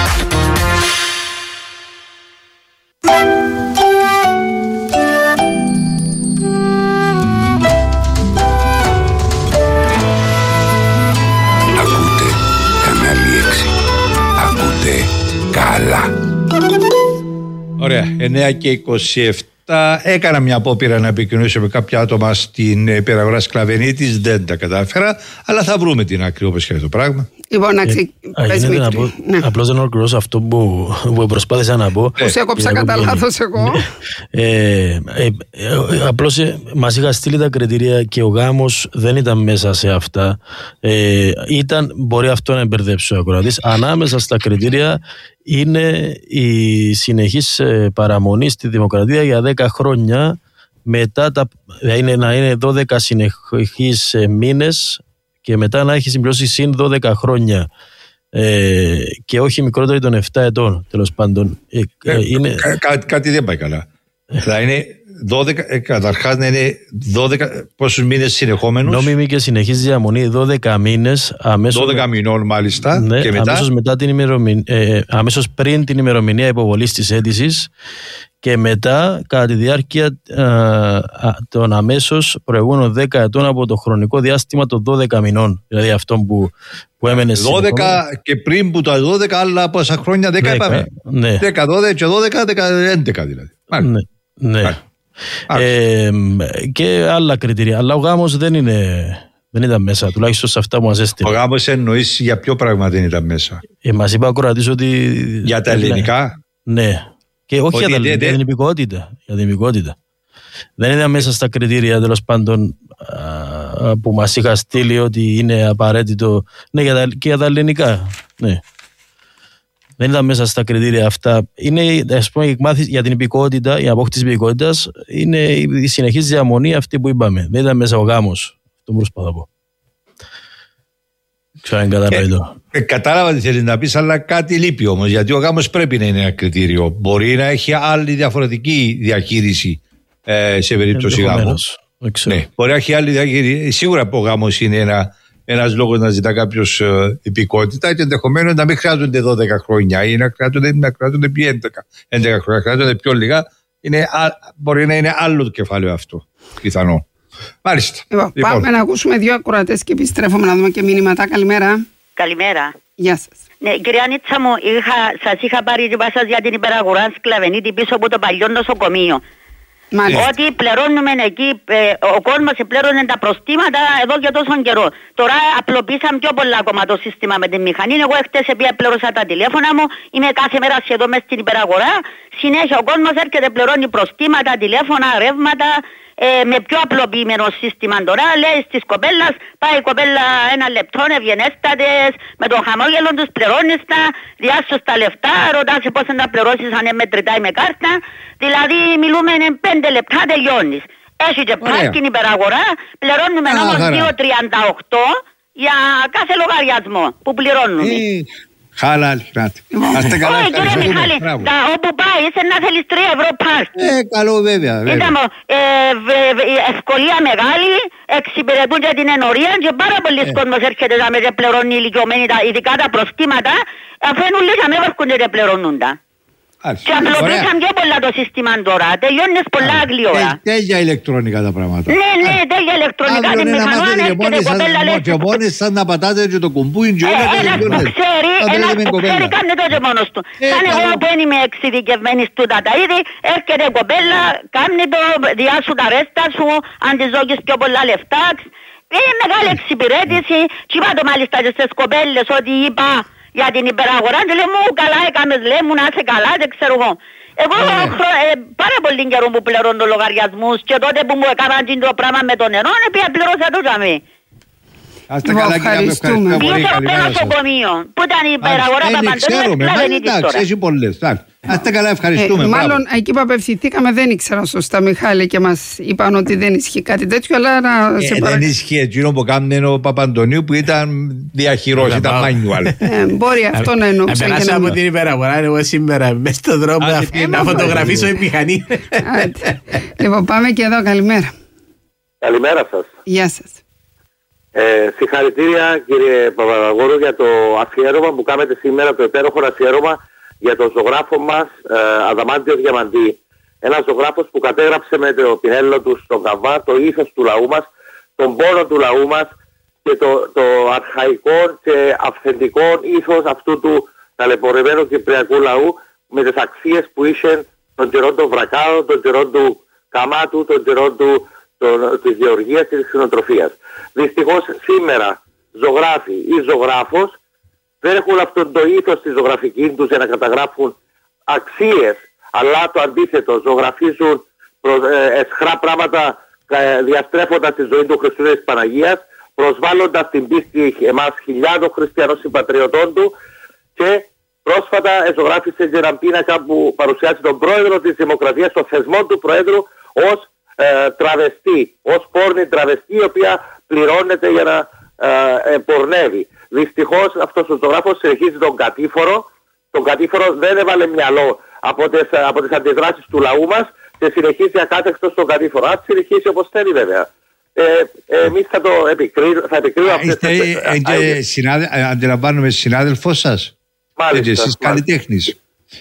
Ακούτε κανάλι 6. Ακούτε καλά. Ωραία, 9 και 27. Έκανα μια απόπειρα να επικοινωνήσω με κάποια άτομα στην Επιραγορά Σκλαβενίτης, δεν τα κατάφερα, αλλά θα βρούμε την άκρη όπως και το πράγμα. Λοιπόν, απλώς δεν ολοκληρώσω αυτό που προσπάθησα να πω. Πώς έκοψα κατά λάθος εγώ. Απλώς μας είχα στείλει τα κριτήρια και ο γάμος δεν ήταν μέσα σε αυτά. Μπορεί αυτό να εμπερδέψει ο ακροατής. Ανάμεσα στα κριτήρια είναι η συνεχής παραμονή στη δημοκρατία για 10 χρόνια μετά να είναι 12 συνεχείς μήνες και μετά να έχει συμπληρώσει συν 12 χρόνια και όχι μικρότερη των 7 ετών, τέλος πάντων. Κάτι δεν πάει καλά. Θα είναι 12, καταρχάς να είναι 12 πόσους μήνες συνεχόμενους. Νόμιμη και συνεχής διαμονή 12 μήνες. 12 μηνών μάλιστα. Ναι, και μετά. Αμέσως πριν την ημερομηνία υποβολής της αίτησης και μετά κατά τη διάρκεια των αμέσως προηγούμενων 10 ετών από το χρονικό διάστημα των 12 μηνών. Δηλαδή αυτό που έμενε 12 και πριν που τα 12 άλλα πόσα χρόνια 10 είπαμε. Ναι. 10, 12 και 12, 11 δηλαδή. Ναι. Και άλλα κριτήρια. Αλλά ο γάμος δεν ήταν μέσα, τουλάχιστον σε αυτά που μας έστειλε. Ο γάμος εννοείς για ποιο πράγμα δεν ήταν μέσα? Μας είπα ακροατής ότι... Για τα ελληνικά? Ναι. Και όχι για την υπηκότητα. Δεν ήταν μέσα στα κριτήρια, τέλος πάντων, που μας είχα στείλει ότι είναι απαραίτητο. Ναι, και για τα ελληνικά. Ναι. Δεν ήταν μέσα στα κριτήρια αυτά. Είναι, ας πούμε, για την υπηκότητα, η απόκτηση υπηκότητας, είναι η συνεχής διαμονή αυτή που είπαμε. Δεν ήταν μέσα ο γάμος. Αυτό μου προσπαθώ να πω. Ξέρω αν κατανοητό. Κατάλαβα τι θέλεις να πεις, αλλά κάτι λείπει όμως. Γιατί ο γάμος πρέπει να είναι ένα κριτήριο. Μπορεί να έχει άλλη διαφορετική διαχείριση σε περίπτωση γάμου. Ναι, μπορεί να έχει άλλη διαχείριση. Σίγουρα από γάμος είναι ένας λόγος να ζητά κάποιος υπηκότητα και ενδεχομένως να μην χρειάζονται 12 χρόνια ή να χρειάζονται πιο 11 χρόνια, χρειάζονται πιο λίγα. Μπορεί να είναι άλλο το κεφάλαιο αυτό, πιθανό. Μάλιστα. Λοιπόν. Πάμε να ακούσουμε δύο ακροατές και επιστρέφουμε να δούμε και μηνύματα. Καλημέρα. Καλημέρα. Γεια σας. Ναι, κυρία Νίτσα μου, σας είχα πάρει την πάσα για την υπεραγορά Σκλαβενίτη πίσω από το παλιό νοσοκομείο. Ότι πληρώνουμε εκεί, ο κόσμος πλήρωνε τα προστήματα εδώ και τόσο καιρό. Τώρα απλοποίησαν πιο πολλά ακόμα το σύστημα με τη μηχανή. Εγώ χτες πλήρωσα τα τηλέφωνα μου, είμαι κάθε μέρα σχεδόν μες στην υπεραγορά. Συνέχεια ο κόσμος έρχεται, πληρώνει προστήματα, τηλέφωνα, ρεύματα. Με πιο απλοποιημένο σύστημα τώρα, λέει στις κοπέλας, πάει η κοπέλα ένα λεπτό, ευγενέστατες, με τον χαμόγελο τους πληρώνεις τα, διάσως τα λεφτά, ρωτάς πώς να τα πληρώσεις αν είναι μετρητά ή με κάρτα, δηλαδή μιλούμε 5 λεπτά τελειώνεις. Έχει και πάρκιν υπεραγορά, πληρώνουμε όμως 2,38 για κάθε λογαριασμό που πληρώνουμε. Χάλα, άστε καλά. Όχι κύριε Μιχάλη, όπου πάει είσαι να θέλεις 3 ευρώ πάρκι. Καλό βέβαια. Είδαμε, ευκολία μεγάλη, εξυπηρετούν και την ενορία και πάρα πολλοί κόσμος έρχεται να με πληρώνει ηλικιωμένοι, ειδικά τα προστήματα, αφήνουν λίγα με βρίσκονται και πληρώνουν τα. Και απλοποιήσαν πιο πολλά το σύστημα τώρα, τελειώνεις πολλά γλυόρα. Τέλεια ηλεκτρονικά τα πράγματα. Ναι, τέλεια ηλεκτρονικά, την μηχανό αν έρχεται κοπέλα λέει. Και μόνοι σαν να πατάτε και το κουμπούιν και όλα τα τελειώνες. Ένας που ξέρει κάνει το και μόνος του. Σαν εγώ που είμαι εξειδικευμένη στούτα τα είδη, έρχεται κοπέλα, κάνει το διάσου τα ρέστα σου, αν τη ζώγεις πιο πολλά λεφτά. Είναι μεγάλη εξυπηρέτηση και είπα το μάλιστα και στις κοπέλες ότι είπα για την υπεραγορά και λέει μου καλά έκαμες, λέει μου να είσαι καλά και ξέρω εγώ. Εγώ πάρα πολύ καιρό που πληρώνω λογαριασμούς και τότε που μου έκαναν το πράγμα με το νερό πια πληρώσα το τζαμί. Άστε καλά κυρία μου, ευχαριστούμε πολύ, καλημέρα σας. Που ήταν η υπεραγορά Παπαντώνου, εντάξει, έχει πολλές. Άστε καλά, ευχαριστούμε. Μάλλον εκεί που απευθυνθήκαμε δεν ήξερα σωστά, Μιχάλη, και μας είπαν ότι δεν ισχύει κάτι τέτοιο, αλλά να σε δεν ισχύει εκείνο που κάνουν ο Παπαντονίου που ήταν διαχειρός, ήταν μάνιουαλ. Μπορεί αυτό να εννοούσα. Να περάσω από την υπεραγορά εγώ σήμερα μες στον δρόμο να φωτογραφίσω η μηχανή. Λοιπόν, πάμε και εδώ, καλημέρα. Καλημέρα σας. Γεια σας. Συγχαρητήρια κύριε Παπαδαγόρου για το αφιέρωμα που κάνετε σήμερα, το υπέροχο αφιέρωμα για τον ζωγράφο μας Αδαμάντιο Διαμαντή. Ένας ζωγράφος που κατέγραψε με το πινέλο του στον καβά το ήθος του λαού μας, τον πόνο του λαού μας και το αρχαϊκό και αυθεντικό ήθος αυτού του ταλαιπωρημένου κυπριακού λαού με τις αξίες που είχε τον καιρό των βρακάδων, τον καιρό του καμάτου, τον καιρό της γεωργίας και της κτηνοτροφίας. Δυστυχώς σήμερα ζωγράφοι ή ζωγράφος δεν έχουν αυτόν το ήθος στη ζωγραφική τους για να καταγράφουν αξίες, αλλά το αντίθετο, ζωγραφίζουν εσχρά πράγματα διαστρέφοντας τη ζωή του Χριστού και της Παναγίας, προσβάλλοντας την πίστη εμάς χιλιάδων χριστιανών συμπατριωτών του και πρόσφατα ζωγράφισε και έναν πίνακα που παρουσιάζει τον πρόεδρο της Δημοκρατίας, τον θεσμό του πρόεδρου ως τραβεστή, ως πόρνη τραβεστή, η οποία πληρώνεται για να πορνεύει. Δυστυχώς αυτός ο ζωγράφος συνεχίζει τον κατήφορο. Τον κατήφορο δεν έβαλε μυαλό από τις αντιδράσεις του λαού μας και συνεχίζει ακάτεκτος τον κατήφορο. Αν συνεχίσει όπως θέλει βέβαια. Εμείς θα το επικρίνουμε αυτές τις... Αντιλαμβάνομαι συνάδελφός σας. Μάλιστα. Εσείς καλλιτέχνης.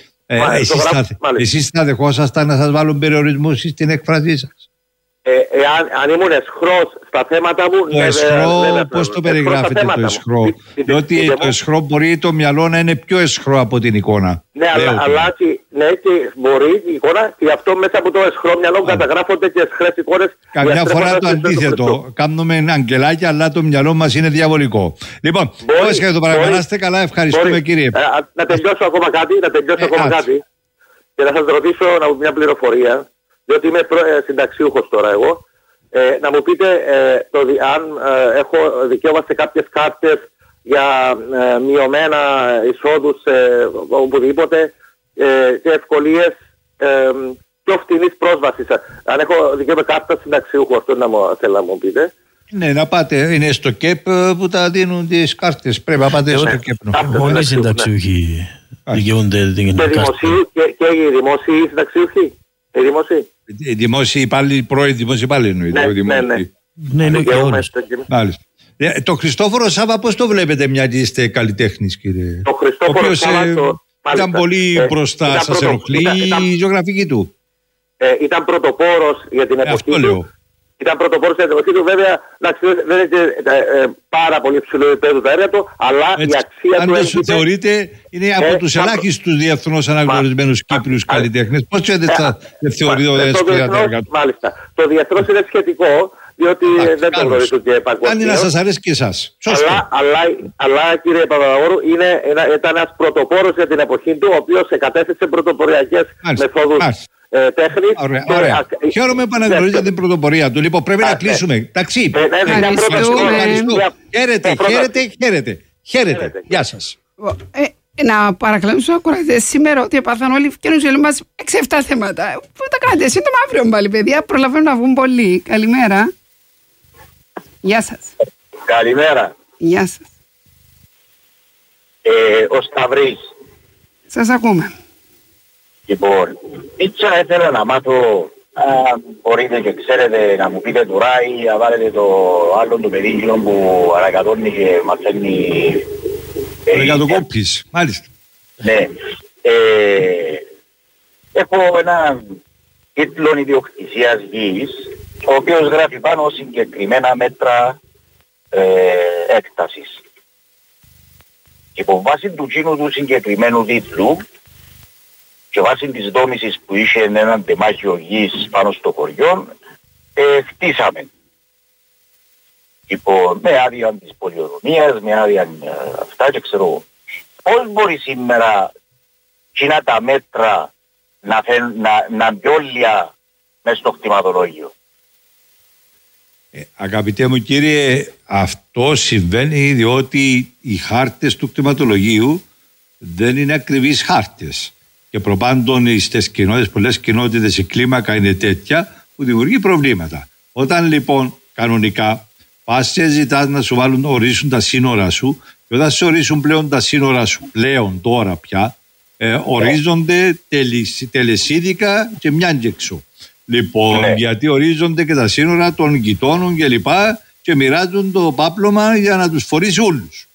Εσείς θα δεχόσασταν να σας βάλουν περιορισμούς στην έκφρασή σας? Αν ήμουν εσχρός στα θέματα μου... Το εσχρό, πώς το περιγράφετε το εσχρό? Διότι το εσχρό μπορεί το μυαλό να είναι πιο εσχρό από την εικόνα. Ναι, αλλά και μπορεί η εικόνα και αυτό μέσα από το εσχρό μυαλό καταγράφονται και εσχρές εικόνες. Καμιά φορά το αντίθετο. Κάνουμε αγγελάκια, αλλά το μυαλό μας είναι διαβολικό. Λοιπόν, πώς και το παρακαλάστε καλά, ευχαριστούμε κύριε. Να τελειώσω ακόμα κάτι και να σας ρωτήσω μια πληροφορία. Διότι είμαι συνταξιούχος τώρα εγώ, να μου πείτε αν έχω δικαίωμα σε κάποιες κάρτες για μειωμένα εισόδους οπουδήποτε και ευκολίες πιο φτηνής πρόσβασης. Αν έχω δικαίωμα κάρτα συνταξιούχου, αυτό θέλω να μου πείτε. Ναι, να πάτε, είναι στο ΚΕΠ που τα δίνουν τις κάρτες, πρέπει να πάτε στο ΚΕΠ. Όλοι οι συνταξιούχοι δικαιούνται την κάρτα. Και οι δημόσιοι συνταξιούχοι. Δημόσιοι υπάλληλοι, πρώην δημόσιοι υπάλληλοι εννοείται. Ναι, και όλους. Μάλιστα. Το Χριστόφορο Σάβα πώς το βλέπετε, μια και είστε καλλιτέχνης, κύριε? Το Χριστόφορο Σάβα ήταν πολύ μπροστά, σας ενοχλεί η ζωγραφική του? Ήταν πρωτοπόρος για την εποχή του. Ήταν πρωτοπόρος για την εποχή του, βέβαια δεν είναι πάρα πολύ ψηλό επίπεδο τα έργα του, αλλά η αξία του έργου θεωρείται είναι από τους ελάχιστους διεθνώς αναγνωρισμένους Κύπριους καλλιτέχνες. Πώς δεν θεωρείται τα έργα του? Μάλιστα. Το διεθνώς είναι σχετικό, διότι δεν το γνωρίζουν και παγκοσμίως. Κάνει να σας αρέσει και εσάς. Αλλά κύριε Παπαδαγόρου, ήταν ένας πρωτοπόρος για την εποχή του, ο οποίος εκατέθεσε πρωτοποριακές μεθόδους τέχνης. Ωραία. Χαίρομαι που αναγνωρίζετε την πρωτοπορία του. Λοιπόν, πρέπει να κλείσουμε. Ταξί. Χαίρετε. Γεια σας. Να παρακλάμω στους ακροατές σήμερα ότι έπαθαν όλοι και να μας 6-7 θέματα. Πού τα κάνετε σύντομα αύριο πάλι, παιδιά. Προλαβαίνουν να βγουν πολύ. Καλημέρα. Γεια σας. Καλημέρα. Γεια σας. Ο Σταυρής. Σας ακούμε. Λοιπόν, ίτσα ήθελα να μάθω, μπορείτε και ξέρετε να μου πείτε τώρα ή να βάλετε το άλλο το περίγυλο που ανακατώνει και μαθαίνει. Ανακατοκόπης, μάλιστα. Ναι. Έχω ένα τίτλο ιδιοκτησίας γης, ο οποίος γράφει πάνω συγκεκριμένα μέτρα έκτασης. Υπό βάση του κοινού του συγκεκριμένου τίτλου και βάση της δόμησης που είχε έναν τεμάχιο γης πάνω στο χωριό, χτίσαμε. Λοιπόν, με άδεια της πολιοδομίας, με άδεια αυτά και ξέρω εγώ. Πώς μπορεί σήμερα κοινά τα μέτρα να μπιόλια μες στο κτηματολόγιο? Αγαπητέ μου κύριε, αυτό συμβαίνει διότι οι χάρτες του κτηματολογίου δεν είναι ακριβείς χάρτες. Και προπάντων στις κοινότητες, πολλές κοινότητες η κλίμακα είναι τέτοια που δημιουργεί προβλήματα. Όταν λοιπόν κανονικά πας και ζητάς να σου ορίσουν τα σύνορα σου, και όταν σε ορίσουν πλέον τα σύνορα σου, πλέον τώρα πια, ορίζονται τελεσίδικα και μιάντζεξο. Λοιπόν, γιατί ορίζονται και τα σύνορα των γειτόνων και λοιπά και μοιράζουν το πάπλωμα για να τους φορήσει όλους.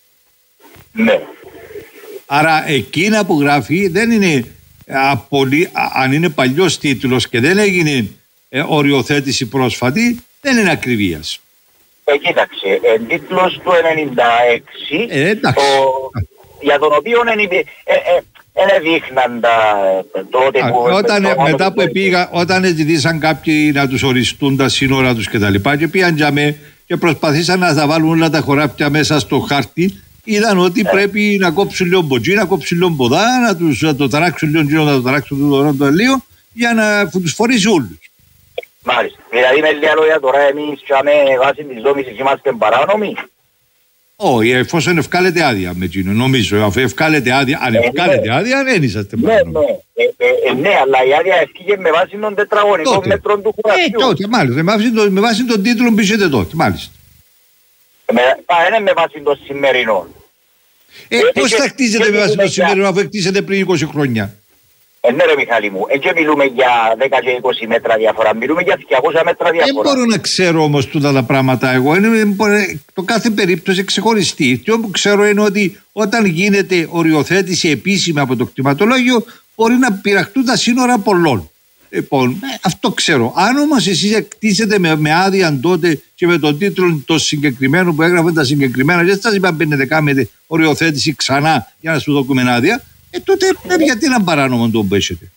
Άρα εκείνα που γράφει δεν είναι αν είναι παλιός τίτλος και δεν έγινε οριοθέτηση πρόσφατη, δεν είναι ακριβίας. Κοίταξε, τίτλος του 96, για τον οποίο δείχναν τότε που... Όταν ζητήσαν κάποιοι να τους οριστούν τα σύνορα τους και τα λοιπά και πήγαν και προσπαθήσαν να τα βάλουν όλα τα χωράφια μέσα στο χάρτη, είδαν ότι πρέπει να κόψουν λίγο μποτζί, να κόψουν λίγο μποδά, να το ταράξουν λίγο, να το ταράξουν λίγο για να τους φορήσει όλους. Μάλιστα. Δηλαδή με λίγα λόγια τώρα εμείς με βάση της δόμησης είμαστε παράνομοι? Όχι, εφόσον ευκάλετε άδεια με εκείνο, νομίζω, αφού ευκάλετε άδεια, αν ευκάλετε άδεια δεν είσαστε παράνομοι. Ναι, αλλά η άδεια ευκήγε με βάση των τετραγωνικών μέτρων του χωραφιού. Τότε, μάλιστα, με βάση των τίτλων που είσετε τότε, μάλιστα. Είναι με βάση των σημερινών. Πώς θα χτίζετε με βάση των σημερινών αφού χτίσετε πριν 20 χρόνια? Ναι ρε Μιχάλη μου, έτσι μιλούμε για 10 και 20 μέτρα διαφορά, μιλούμε για 200 μέτρα διαφορά. Δεν μπορώ να ξέρω όμως τούτα τα πράγματα εγώ, το κάθε περίπτωση ξεχωριστή. Τι όμως ξέρω είναι ότι όταν γίνεται οριοθέτηση επίσημη από το κτηματολόγιο μπορεί να πειραχτούν τα σύνορα πολλών. Λοιπόν, αυτό ξέρω. Αν όμως εσείς εκτίσετε με άδεια τότε και με τον τίτλο το συγκεκριμένο που έγραφε τα συγκεκριμένα, δεν σας είπα μπαίνετε κάνετε οριοθέτηση ξανά για να σου δώσουμε άδεια, τότε γιατί να παράνομο το μπέσετε.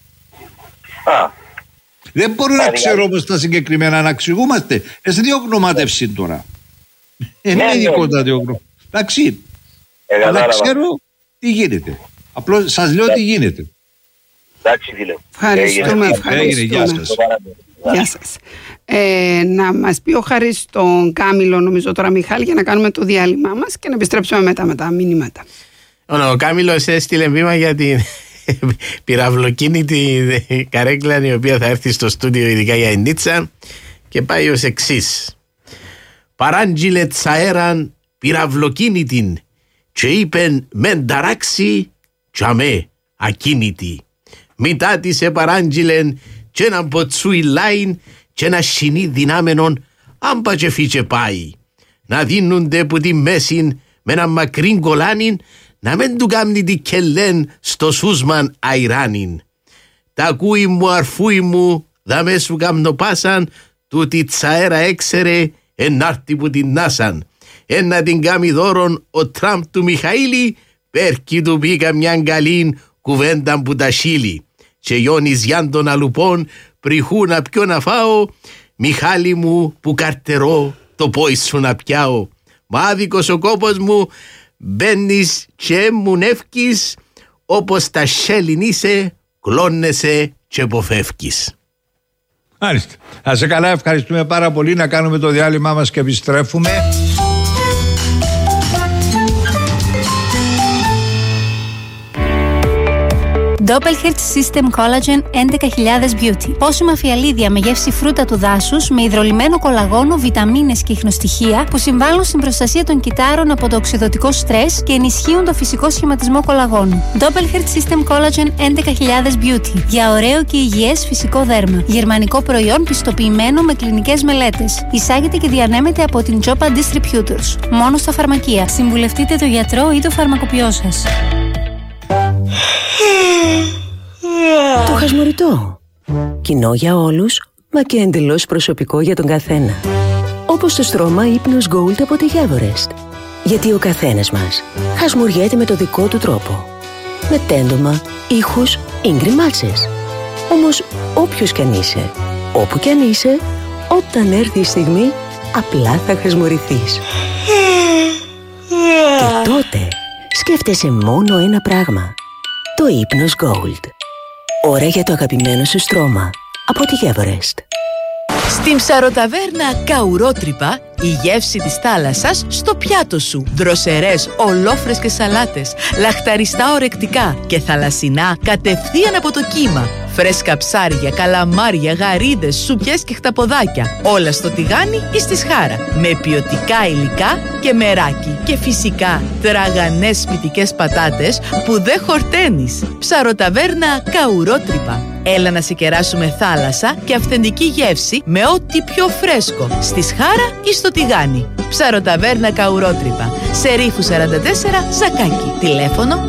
Δεν μπορώ να ξέρω όμως τα συγκεκριμένα να εξηγούμαστε. Εσύ διογνωμάτευση τώρα. Είναι ειδικότητα διογνωμάτευση. Εντάξει. Αλλά ξέρω τι γίνεται. Απλώς σας λέω τι γίνεται. Εντάξει φίλε. Ευχαριστούμε. Γεια σας. Γεια σας. Να μας πει ο Χάρης τον Κάμιλο, νομίζω τώρα Μιχάλη, για να κάνουμε το διάλειμμα μας και να επιστρέψουμε μετά με τα μηνύματα. Ο Κάμιλος έστειλε βήμα για την πυραυλοκίνητη καρέκλα η οποία θα έρθει στο στούντιο ειδικά για η Νίτσα και πάει ως εξής. Παράγγειλε τσαέραν πυραυλοκίνητην και είπεν μεν ταράξει και αμέ ακίνητη. Μετά της επαράγγειλεν και ένα μποτσούι λάιν και ένα σινί δυνάμενον άμπα και φύγε πάει. Να δίνονται που τη μέση με ένα μακρύν κολάνιν να μεν του κάμνει τη κελέν στο σούσμαν αϊράνιν. Τα ακούει μου αρφούι μου δαμέ σου κάμνο πάσαν τούτη τσαέρα έξερε ενάρτη που την νάσαν. Ένα την κάμει δώρον ο Τραμπ του Μιχαήλη πέρκει του πήκα μιαν καλήν κουβέντα που τα σίλει. Και Ιώνης Γιάντον αλουπών πριχού να πιω να φάω Μιχάλη μου που καρτερώ το πόη σου να πιάω. Μα άδικος ο κόπος μου μπαίνεις και μου νεύκεις όπως τα σέλιν είσαι κλώνεσαι και αποφεύκεις. Μάλιστα. Να σε καλά, ευχαριστούμε πάρα πολύ. Να κάνουμε το διάλειμμα μας και επιστρέφουμε. Doppelherz System Collagen 11.000 Beauty. Πόσιμα φιαλίδια με γεύση φρούτα του δάσους, με υδρολυμμένο κολαγόνο, βιταμίνες και ιχνοστοιχεία που συμβάλλουν στην προστασία των κυτάρων από το οξυδωτικό στρες και ενισχύουν το φυσικό σχηματισμό κολαγόνου. Doppelherz System Collagen 11.000 Beauty. Για ωραίο και υγιές φυσικό δέρμα. Γερμανικό προϊόν πιστοποιημένο με κλινικές μελέτες. Εισάγεται και διανέμεται από την Jopa Distributors. Μόνο στα φαρμακεία. Συμβουλευτείτε τον γιατρό ή το φαρμακοποιό σας. Το χασμουριτό. Κοινό για όλους, μα και εντελώς προσωπικό για τον καθένα. Όπως το στρώμα ύπνος Gold από τη Everest. Γιατί ο καθένας μας χασμουριέται με το δικό του τρόπο. Με τέντομα, ήχους ή γκριμάτσες. Όμως όποιος κι αν είσαι, όπου κι αν είσαι, όταν έρθει η στιγμή, απλά θα χασμουρηθείς. Και τότε σκέφτεσαι μόνο ένα πράγμα. Το ύπνος Gold. Ώρα για το αγαπημένο σου στρώμα από τη Everest. Στην ψαροταβέρνα Καουρότρυπα, η γεύση της θάλασσας στο πιάτο σου. Δροσερές, ολόφρεσκες σαλάτες, λαχταριστά ορεκτικά και θαλασσινά κατευθείαν από το κύμα. Φρέσκα ψάρια, καλαμάρια, γαρίδες, σουπιές και χταποδάκια. Όλα στο τηγάνι ή στη σχάρα. Με ποιοτικά υλικά και μεράκι. Και φυσικά τραγανές σπιτικές πατάτες που δεν χορταίνεις. Ψαροταβέρνα Καουρότρυπα. Έλα να σε κεράσουμε θάλασσα και αυθεντική γεύση με ό,τι πιο φρέσκο. Στη σχάρα ή στο τηγάνι. Ψαροταβέρνα Καουρότρυπα. Σε Ρήφου 44, Ζακάκι. Τηλέφωνο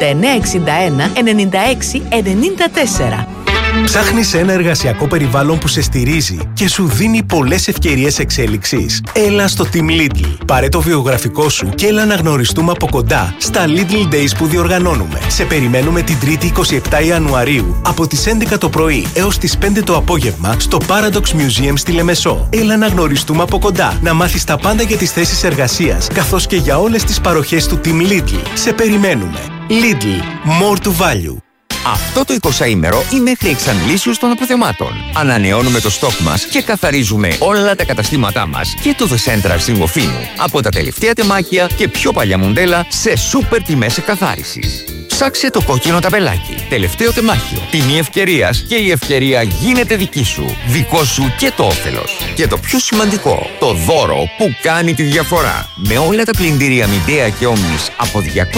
9961 96 94. Ψάχνεις ένα εργασιακό περιβάλλον που σε στηρίζει και σου δίνει πολλές ευκαιρίες εξέλιξης? Έλα στο Team Lidl. Πάρε το βιογραφικό σου και έλα να γνωριστούμε από κοντά στα Lidl Days που διοργανώνουμε. Σε περιμένουμε την 3η 27 Ιανουαρίου από τις 11 το πρωί έως τις 5 το απόγευμα στο Paradox Museum στη Λεμεσό. Έλα να γνωριστούμε από κοντά, να μάθεις τα πάντα για τις θέσεις εργασίας καθώς και για όλες τις παροχές του Team Lidl. Σε περιμένουμε. Lidl. More to value. Αυτό το 20ήμερο ή μέχρι εξαντλήσεως των αποθεμάτων. Ανανεώνουμε το στόκ μας και καθαρίζουμε όλα τα καταστήματά μας και το The Central στην Γοφίνου. Από τα τελευταία τεμάχια και πιο παλιά μοντέλα σε σούπερ τιμές εκαθάρισης. Ψάξε το κόκκινο ταμπελάκι. Τελευταίο τεμάχιο. Τιμή ευκαιρίας και η ευκαιρία γίνεται δική σου. Δικό σου και το όφελος. Και το πιο σημαντικό, το δώρο που κάνει τη διαφορά. Με όλα τα πλυντήρια Midea και Omnis από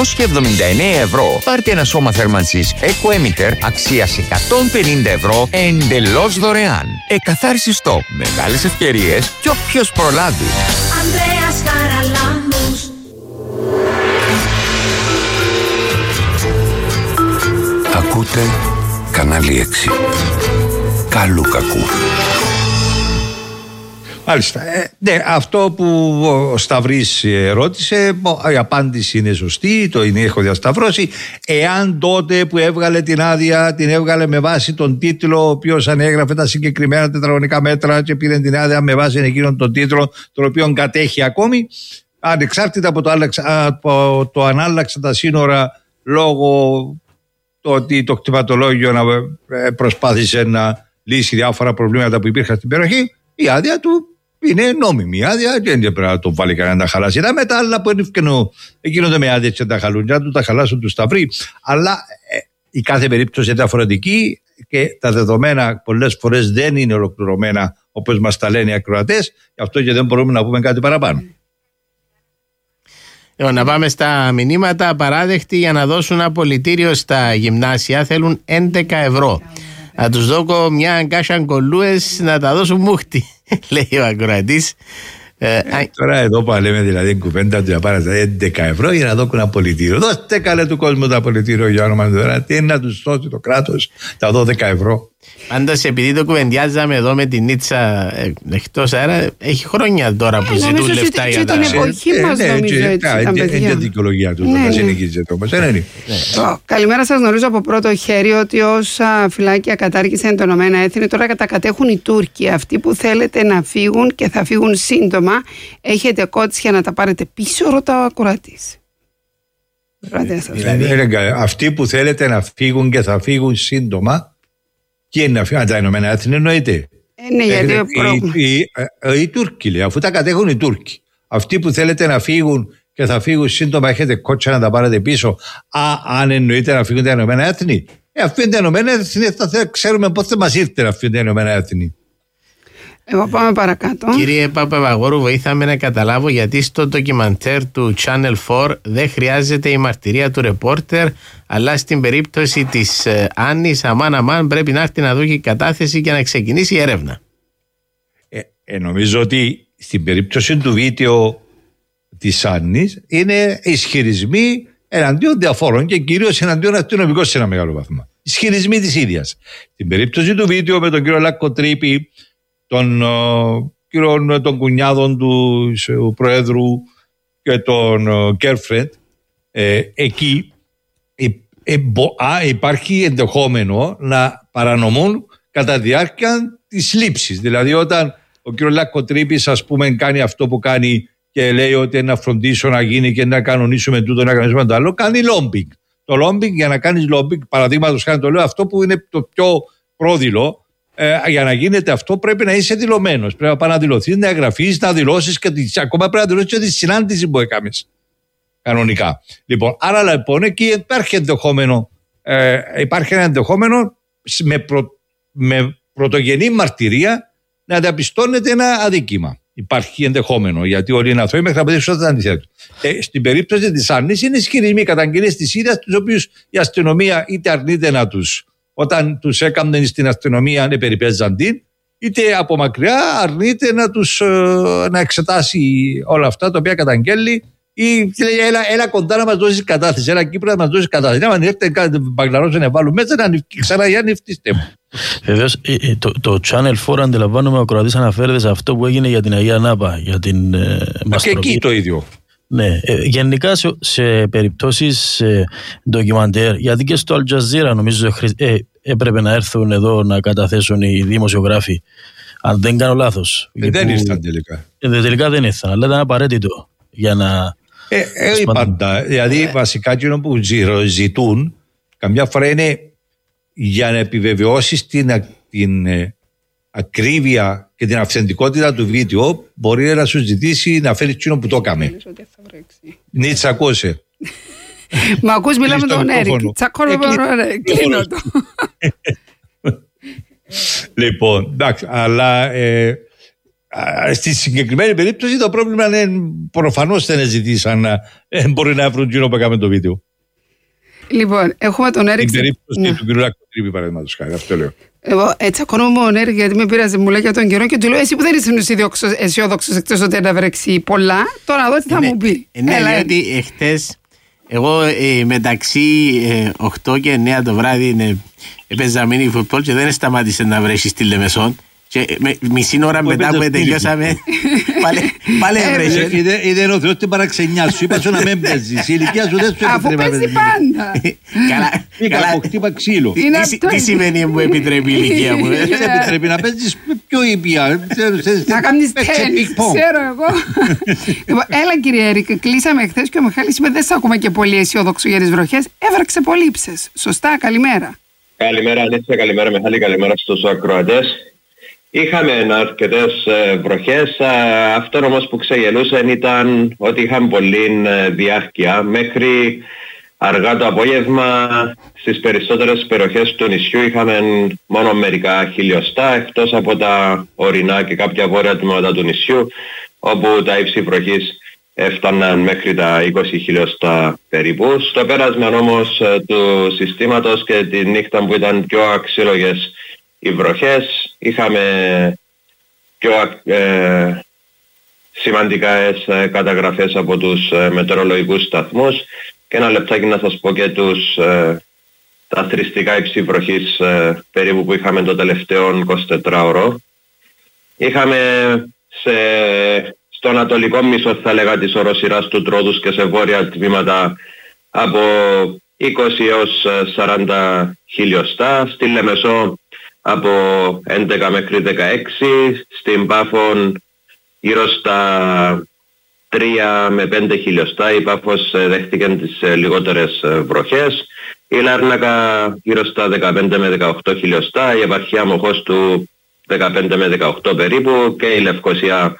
279 ευρώ, πάρτε ένα σώμα θέρμανσης Eco Emitter αξίας 150 ευρώ εντελώς δωρεάν. Εκαθάριση στόκ. Μεγάλες ευκαιρίες και όποιος προλάβει. Ανδρέας Χαραλάμπους. Ακούτε κανάλι 6. Καλού κακού. Μάλιστα. Ναι, αυτό που ο Σταυρής ρώτησε, η απάντηση είναι σωστή, το έχω διασταυρώσει. Εάν τότε που έβγαλε την άδεια, την έβγαλε με βάση τον τίτλο, ο οποίος ανέγραφε τα συγκεκριμένα τετραγωνικά μέτρα και πήρε την άδεια με βάση εκείνον τον τίτλο, τον οποίο κατέχει ακόμη, ανεξάρτητα από το αν άλλαξε τα σύνορα λόγω το ότι το κτηματολόγιο προσπάθησε να λύσει διάφορα προβλήματα που υπήρχαν στην περιοχή, η άδεια του είναι νόμιμη άδεια και δεν πρέπει να το βάλει κανένα να χαλάσει. Τα μετά άλλα που γίνονται με άδεια και τα χαλούν, να του τα χαλάσουν του Σταυροί. Αλλά η κάθε περίπτωση είναι διαφορετική και τα δεδομένα πολλές φορές δεν είναι ολοκληρωμένα όπως μας τα λένε οι ακροατές, γι' αυτό και δεν μπορούμε να πούμε κάτι παραπάνω. Να πάμε στα μηνύματα. Παράδεκτοι για να δώσουν απολυτήριο στα γυμνάσια θέλουν 11 ευρώ. Να τους δώκω μια κάσια κολλούες να τα δώσουν μούχτη, λέει ο ακροατής. Τώρα εδώ που λέμε δηλαδή κουβέντα του να πάρει 11 ευρώ για να δώκουν ένα πολιτήριο. Δώστε καλέ του κόσμου τα πολιτήριο για όνομα του τώρα. Τι είναι να τους δώσει το κράτος τα 12 ευρώ. Πάντως επειδή το κουβεντιάζαμε εδώ με την Νίτσα εκτός αέρα, έχει χρόνια τώρα που ζητούν λεφτά για τα... Νομίζω ότι εποχή μας νομίζω έτσι ήταν παιδιά. Είναι δικαιολογία του, θα συνοικίζεται όμως. Καλημέρα σας, γνωρίζω από πρώτο χέρι ότι όσα φυλάκια κατάργησαν τα Ηνωμένα Έθνη τώρα τα κατέχουν οι Τούρκοι. Αυτοί που θέλετε να φύγουν και θα φύγουν σύντομα, έχετε κότσια να τα πάρετε πίσω, ρωτάω ακροατής. Αυτοί που θέλετε να φύγουν και θα φύγουν σύντομα, και είναι να φύγουν τα Ηνωμένα Έθνη, εννοείται. Ναι, γιατί οι Τούρκοι, λέει, αφού τα κατέχουν οι Τούρκοι. Αυτοί που θέλετε να φύγουν και θα φύγουν σύντομα, έχετε κότσα να τα πάρετε πίσω. Αν εννοείται να φύγουν τα Ηνωμένα Έθνη, αφού είναι τα Ηνωμένα Έθνη, θα ξέρουμε πότε μας ήρθε να φύγουν τα Ηνωμένα Έθνη. Εγώ πάμε παρακάτω. Κύριε Παπαβαγόρου, βοήθαμε να καταλάβω γιατί στο ντοκιμαντέρ του Channel 4 δεν χρειάζεται η μαρτυρία του ρεπόρτερ, αλλά στην περίπτωση της Άννης, αμάν πρέπει να έρθει να δώσει κατάθεση και να ξεκινήσει η έρευνα. Νομίζω ότι στην περίπτωση του βίντεο της Άννης είναι ισχυρισμοί εναντίον διαφόρων και κυρίως εναντίον αστυνομικών σε ένα μεγάλο βαθμό. Ισχυρισμοί της ίδιας. Στην περίπτωση του βίντεο με τον κύριο Λάκκο Τρίπη, των κουνιάδων του Προέδρου και των Κέρφρεντ, εκεί υπάρχει ενδεχόμενο να παρανομούν κατά διάρκεια της λήψης. Δηλαδή όταν ο κ. Λάκκο Τρίπης, ας πούμε, κάνει αυτό που κάνει και λέει ότι να φροντίσω να γίνει και να κανονίσουμε τούτο, να κανονίσουμε το άλλο, κάνει λόμπινγκ. Το λόμπινγκ, για να κάνεις λόμπινγκ, παραδείγματος χάρη το λέω, αυτό που είναι το πιο πρόδειλο, για να γίνεται αυτό πρέπει να είσαι δηλωμένος. Πρέπει να πάει να δηλωθείς, να εγγραφείς, να δηλώσεις και ακόμα πρέπει να δηλώσεις και τη συνάντηση που έκαμες. Κανονικά. Λοιπόν, άρα λοιπόν εκεί υπάρχει ένα ενδεχόμενο με πρωτογενή μαρτυρία να διαπιστώνεται ένα αδίκημα. Υπάρχει ενδεχόμενο, γιατί όλοι είναι αθώοι μέχρι να αποδείξουν το αντιθέτω. Στην περίπτωση της Άννης είναι ισχυρισμοί καταγγελίες της ίδιας, τους οποίους η αστυνομία είτε αρνείται να τους. Όταν τους έκαναν στην αστυνομία περιπέζαν την, είτε από μακριά αρνείται να εξετάσει όλα αυτά τα οποία καταγγέλει ή λέει έλα κοντά να μας δώσεις κατάθεση, έλα Κύπρο να μας δώσεις κατάθεση. Αν έρθετε κάτι μπαγκλαρός να βάλουν μέσα, να ξανά για νευτίστε μου. Βεβαίως το Channel 4 αντιλαμβάνομαι ο Κροατής αναφέρεται σε αυτό που έγινε για την Αγία Νάπα, για την μαστροπή. Και εκεί το ίδιο. Ναι, γενικά σε περιπτώσεις ντοκιμαντέρ, γιατί και στο Al Jazeera νομίζω έπρεπε να έρθουν εδώ να καταθέσουν οι δημοσιογράφοι, αν δεν κάνω λάθος. Δεν ήρθαν τελικά. Τελικά δεν ήρθαν, αλλά ήταν απαραίτητο για να... πάντα, δηλαδή βασικά εκείνο που ζητούν καμιά φορά είναι για να επιβεβαιώσεις την ακρίβεια και την αυθεντικότητα του βίντεο, μπορεί να σου ζητήσει να φέρει εκείνο που το έκαμε. Νίτσα, ακούσε. Μα ακούς, μιλάμε τον Έρικ. Τσακώνω τον Έρικ. Κλείνω το. Λοιπόν, εντάξει, αλλά στη συγκεκριμένη περίπτωση το πρόβλημα είναι προφανώς δεν ζητήσαν να μπορεί να βρουν εκείνο που έκαμε το βίντεο. Λοιπόν, έχουμε τον Έρικ. Στην περίπτωση του κ. Λάκκο, παραδείγματος χάρη, αυτό λέω. Εγώ τσακώνομαι με τον Έρικ γιατί με πήραζε, μου λέει για τον καιρό και του λέω: εσύ που δεν είσαι αισιόδοξος εκτός ότι να βρέξει πολλά, τώρα δω τι θα μου πει. Ναι, γιατί εχθές εγώ μεταξύ 8 και 9 το βράδυ έπαιζα μίνι φουτμπολ και δεν σταμάτησε να βρέσει στη Λεμεσόν. Και μισή ώρα μετά που τελειώσαμε πάλι έβρεχε. Είδε ο Θεός την παραξενιά σου. Είπα σου να μην παίζεις. Η ηλικία σου δεν σου επιτρέπει. Αφού παίζει πάντα. Είχα αποκτήμα ξύλο. Τι σημαίνει μου επιτρέπει η ηλικία μου? Δεν επιτρέπει να παίζεις πιο ήπια. Να κάνεις τένις, ξέρω εγώ. Έλα κύριε Έρικ, κλείσαμε χθες και ο Μιχάλης είπε δεν σ' ακούμε και πολύ αισιόδοξο για τις βροχές. Έβραξε πολύ ύψες. Σωστά, καλημέρα. Καλημέρα Ανέσσα, καλημέρα Μιχάλη, καλημέρα στους ακροατές. Είχαμε αρκετές βροχές, αυτό όμως που ξεγελούσαν ήταν ότι είχαμε πολλή διάρκεια. Μέχρι αργά το απόγευμα στις περισσότερες περιοχές του νησιού είχαμε μόνο μερικά χιλιοστά, εκτός από τα ορεινά και κάποια βόρεια τμήματα του νησιού, όπου τα ύψη βροχής έφταναν μέχρι τα 20 χιλιοστά περίπου. Στο πέρασμα όμως του συστήματος και τη νύχτα που ήταν πιο αξιόλογες οι βροχές, είχαμε πιο σημαντικές καταγραφές από τους μετεωρολογικούς σταθμούς, και ένα λεπτάκι να σας πω και τα θρηστικά υψη βροχής περίπου που είχαμε το τελευταίο 24ωρο. Είχαμε στο ανατολικό μισό, θα λέγα, της οροσειράς του Τρόδους και σε βόρεια τμήματα από 20 έως 40 χιλιοστά, στη Λεμεσό από 11 μέχρι 16, στην Πάφων γύρω στα 3 με 5 χιλιοστά. Η Πάφος δέχτηκε τις λιγότερες βροχές, η Λάρνακα γύρω στα 15 με 18 χιλιοστά, η επαρχία Μοχώς του 15 με 18 περίπου, και η Λευκοσία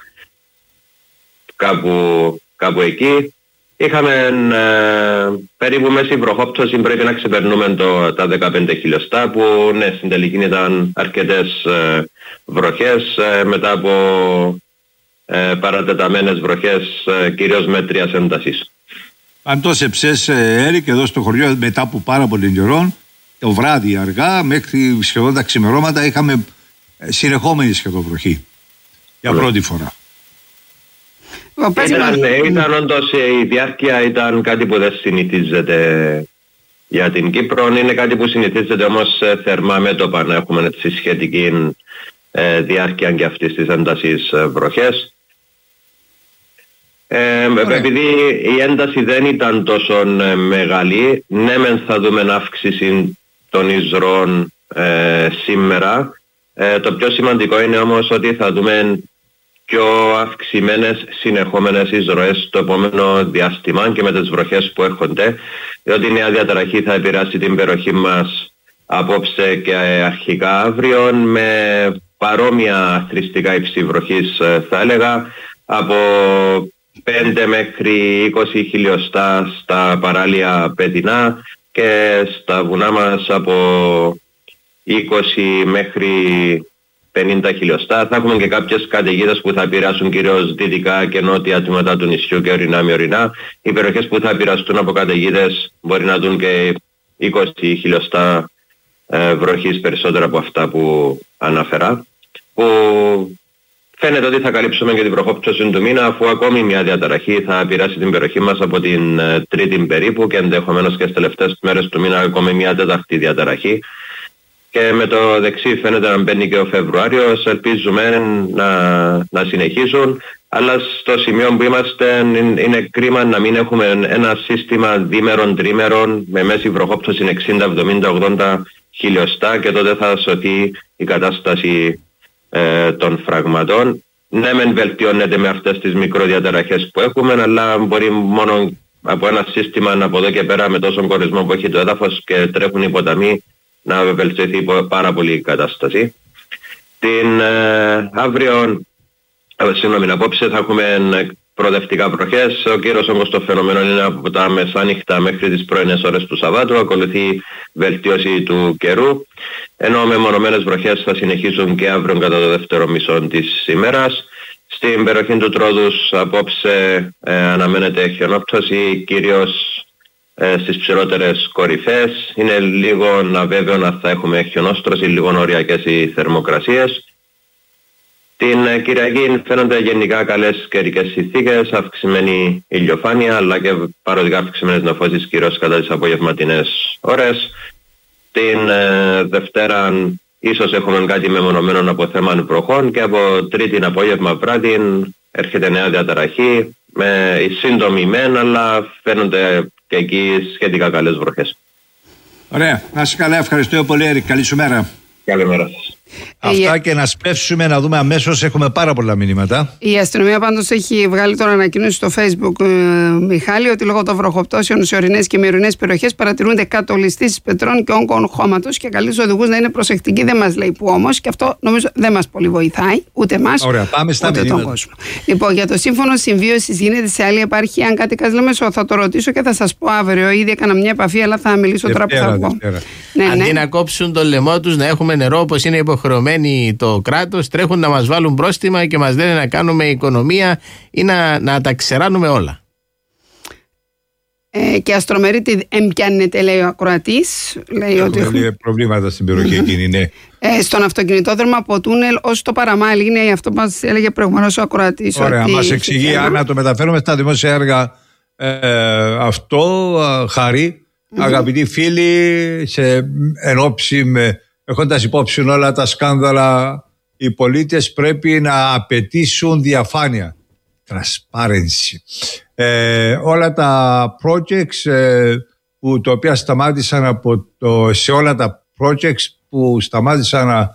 κάπου εκεί. Είχαμε περίπου μέση βροχόπτωση, πρέπει να ξεπερνούμε τα 15 χιλιοστά, που ναι, στην τελική ήταν αρκετές βροχές μετά από παρατεταμένες βροχές, κυρίως μέτριας έντασης. Αντώσεψες, Έρικ, εδώ στο χωριό μετά από πάρα πολύ καιρό, το βράδυ αργά μέχρι σχεδόν τα ξημερώματα είχαμε συνεχόμενη σχεδόν βροχή για πρώτη φορά. Ήταν όντως, η διάρκεια ήταν κάτι που δεν συνηθίζεται για την Κύπρο. Είναι κάτι που συνηθίζεται όμως θερμά μέτωπα να έχουμε τη σχετική διάρκεια και αυτής της έντασης βροχές. Επειδή η ένταση δεν ήταν τόσο μεγάλη, ναι μεν θα δούμε αύξηση των εισρωών σήμερα. Το πιο σημαντικό είναι όμως ότι θα δούμε πιο αυξημένες συνεχόμενες εισρωές στο επόμενο διάστημα και με τις βροχές που έρχονται, διότι η νέα διαταραχή θα επηρεάσει την περιοχή μας απόψε και αρχικά αύριο με παρόμοια θρηστικά υψη βροχής, θα έλεγα, από 5 μέχρι 20 χιλιοστά στα παράλια Πετεινά και στα βουνά μας από 20 μέχρι 50 χιλιοστά. Θα έχουμε και κάποιες καταιγίδες που θα επηρεάσουν κυρίως δυτικά και νότια τμήματα του νησιού και ορεινά με ορεινά. Οι περιοχές που θα επηρεαστούν από καταιγίδες μπορεί να δουν και 20 χιλιοστά βροχής περισσότερα από αυτά που αναφέρα. Που φαίνεται ότι θα καλύψουμε και την βροχόπτωση του μήνα, αφού ακόμη μια διαταραχή θα επηρεάσει την περιοχή μας από την Τρίτη περίπου και ενδεχομένως και στις τελευταίες μέρες του μήνα ακόμη μια τέταρτη διαταραχή. Και με το δεξί φαίνεται να μπαίνει και ο Φεβρουάριος, ελπίζουμε να συνεχίσουν, αλλά στο σημείο που είμαστε είναι κρίμα να μην έχουμε ένα σύστημα δίμερων-τρίμερων με μέση βροχόπτωση 60, 70, 80 χιλιοστά, και τότε θα σωθεί η κατάσταση των φραγματών. Ναι μεν βελτιώνεται με αυτές τις μικροδιαταραχές που έχουμε, αλλά μπορεί μόνο από ένα σύστημα από εδώ και πέρα με τόσο κορισμό που έχει το έδαφος και τρέχουν οι ποταμοί να βελτιωθεί πάρα πολύ η κατάσταση. Απόψε θα έχουμε προοδευτικά βροχές. Ο κύριος όγκος των φαινομένων είναι από τα μεσάνυχτα μέχρι τις πρωινές ώρες του Σαββάτου. Ακολουθεί βελτίωση του καιρού, ενώ μεμονωμένες βροχές θα συνεχίσουν και αύριο κατά το δεύτερο μισό της ημέρας. Στην περιοχή του Τρόδους απόψε αναμένεται χιονόπτωση, κυρίως στις ψηλότερες κορυφές. Είναι λίγο αβέβαιο να θα έχουμε χιονόστρωση, λίγο οριακές οι θερμοκρασίες. Την Κυριακή φαίνονται γενικά καλές καιρικές συνθήκες, αυξημένη ηλιοφάνεια, αλλά και παροδικά αυξημένες νεφώσεις κυρίως κατά τις απογευματινές ώρες. Την Δευτέρα ίσως έχουμε κάτι μεμονωμένο από θέμα βροχών και από Τρίτη απόγευμα βράδυ έρχεται νέα διαταραχή με σύντομη μεν, αλλά φαίνονται και εκεί σχετικά καλές βροχές. Ωραία. Να είσαι καλά. Ευχαριστώ πολύ, Έρικ. Καλή σου μέρα. Καλημέρα σας. Αυτά και να σπεύσουμε να δούμε αμέσως. Έχουμε πάρα πολλά μηνύματα. Η αστυνομία πάντως έχει βγάλει τώρα ανακοίνωση στο Facebook, Μιχάλη, ότι λόγω των βροχοπτώσεων σε ορεινές και μειωρινές περιοχές παρατηρούνται κατολιστήσεις πετρών και όγκων χώματος και καλεί τους οδηγούς να είναι προσεκτικοί. Δεν μας λέει που όμως, και αυτό νομίζω δεν μας πολύ βοηθάει, ούτε εμάς, ούτε τον κόσμο. Λοιπόν, για το σύμφωνο συμβίωσης γίνεται σε άλλη επαρχία. Αν κάτι Λεμεσό, θα το ρωτήσω και θα σας πω αύριο. Ήδη έκανα μια επαφή, αλλά θα μιλήσω τώρα που θα βγω. Αντί να κόψουν το λαιμό τους, να έχουμε νερό όπως είναι υποχρεωμένοι φορολογουμένοι το κράτος, τρέχουν να μας βάλουν πρόστιμα και μας λένε να κάνουμε οικονομία ή να τα ξεράνουμε όλα. Και Αστρομερίτη εμπιάνεται, λέει ο ακροατής. Έχουν προβλήματα στην περιοχή εκείνη, ναι. Στον αυτοκινητόδρομο από τούνελ ως το Παραμάλι, είναι αυτό που μας έλεγε προηγουμένως ο ακροατής. Ωραία, μας εξηγεί αν το μεταφέρουμε στα δημόσια έργα αυτό, Χάρη. Αγαπητοί φίλοι, έχοντας υπόψη όλα τα σκάνδαλα, οι πολίτες πρέπει να απαιτήσουν διαφάνεια. Transparency. Όλα τα projects τα οποία σταμάτησαν σε όλα τα projects που σταμάτησαν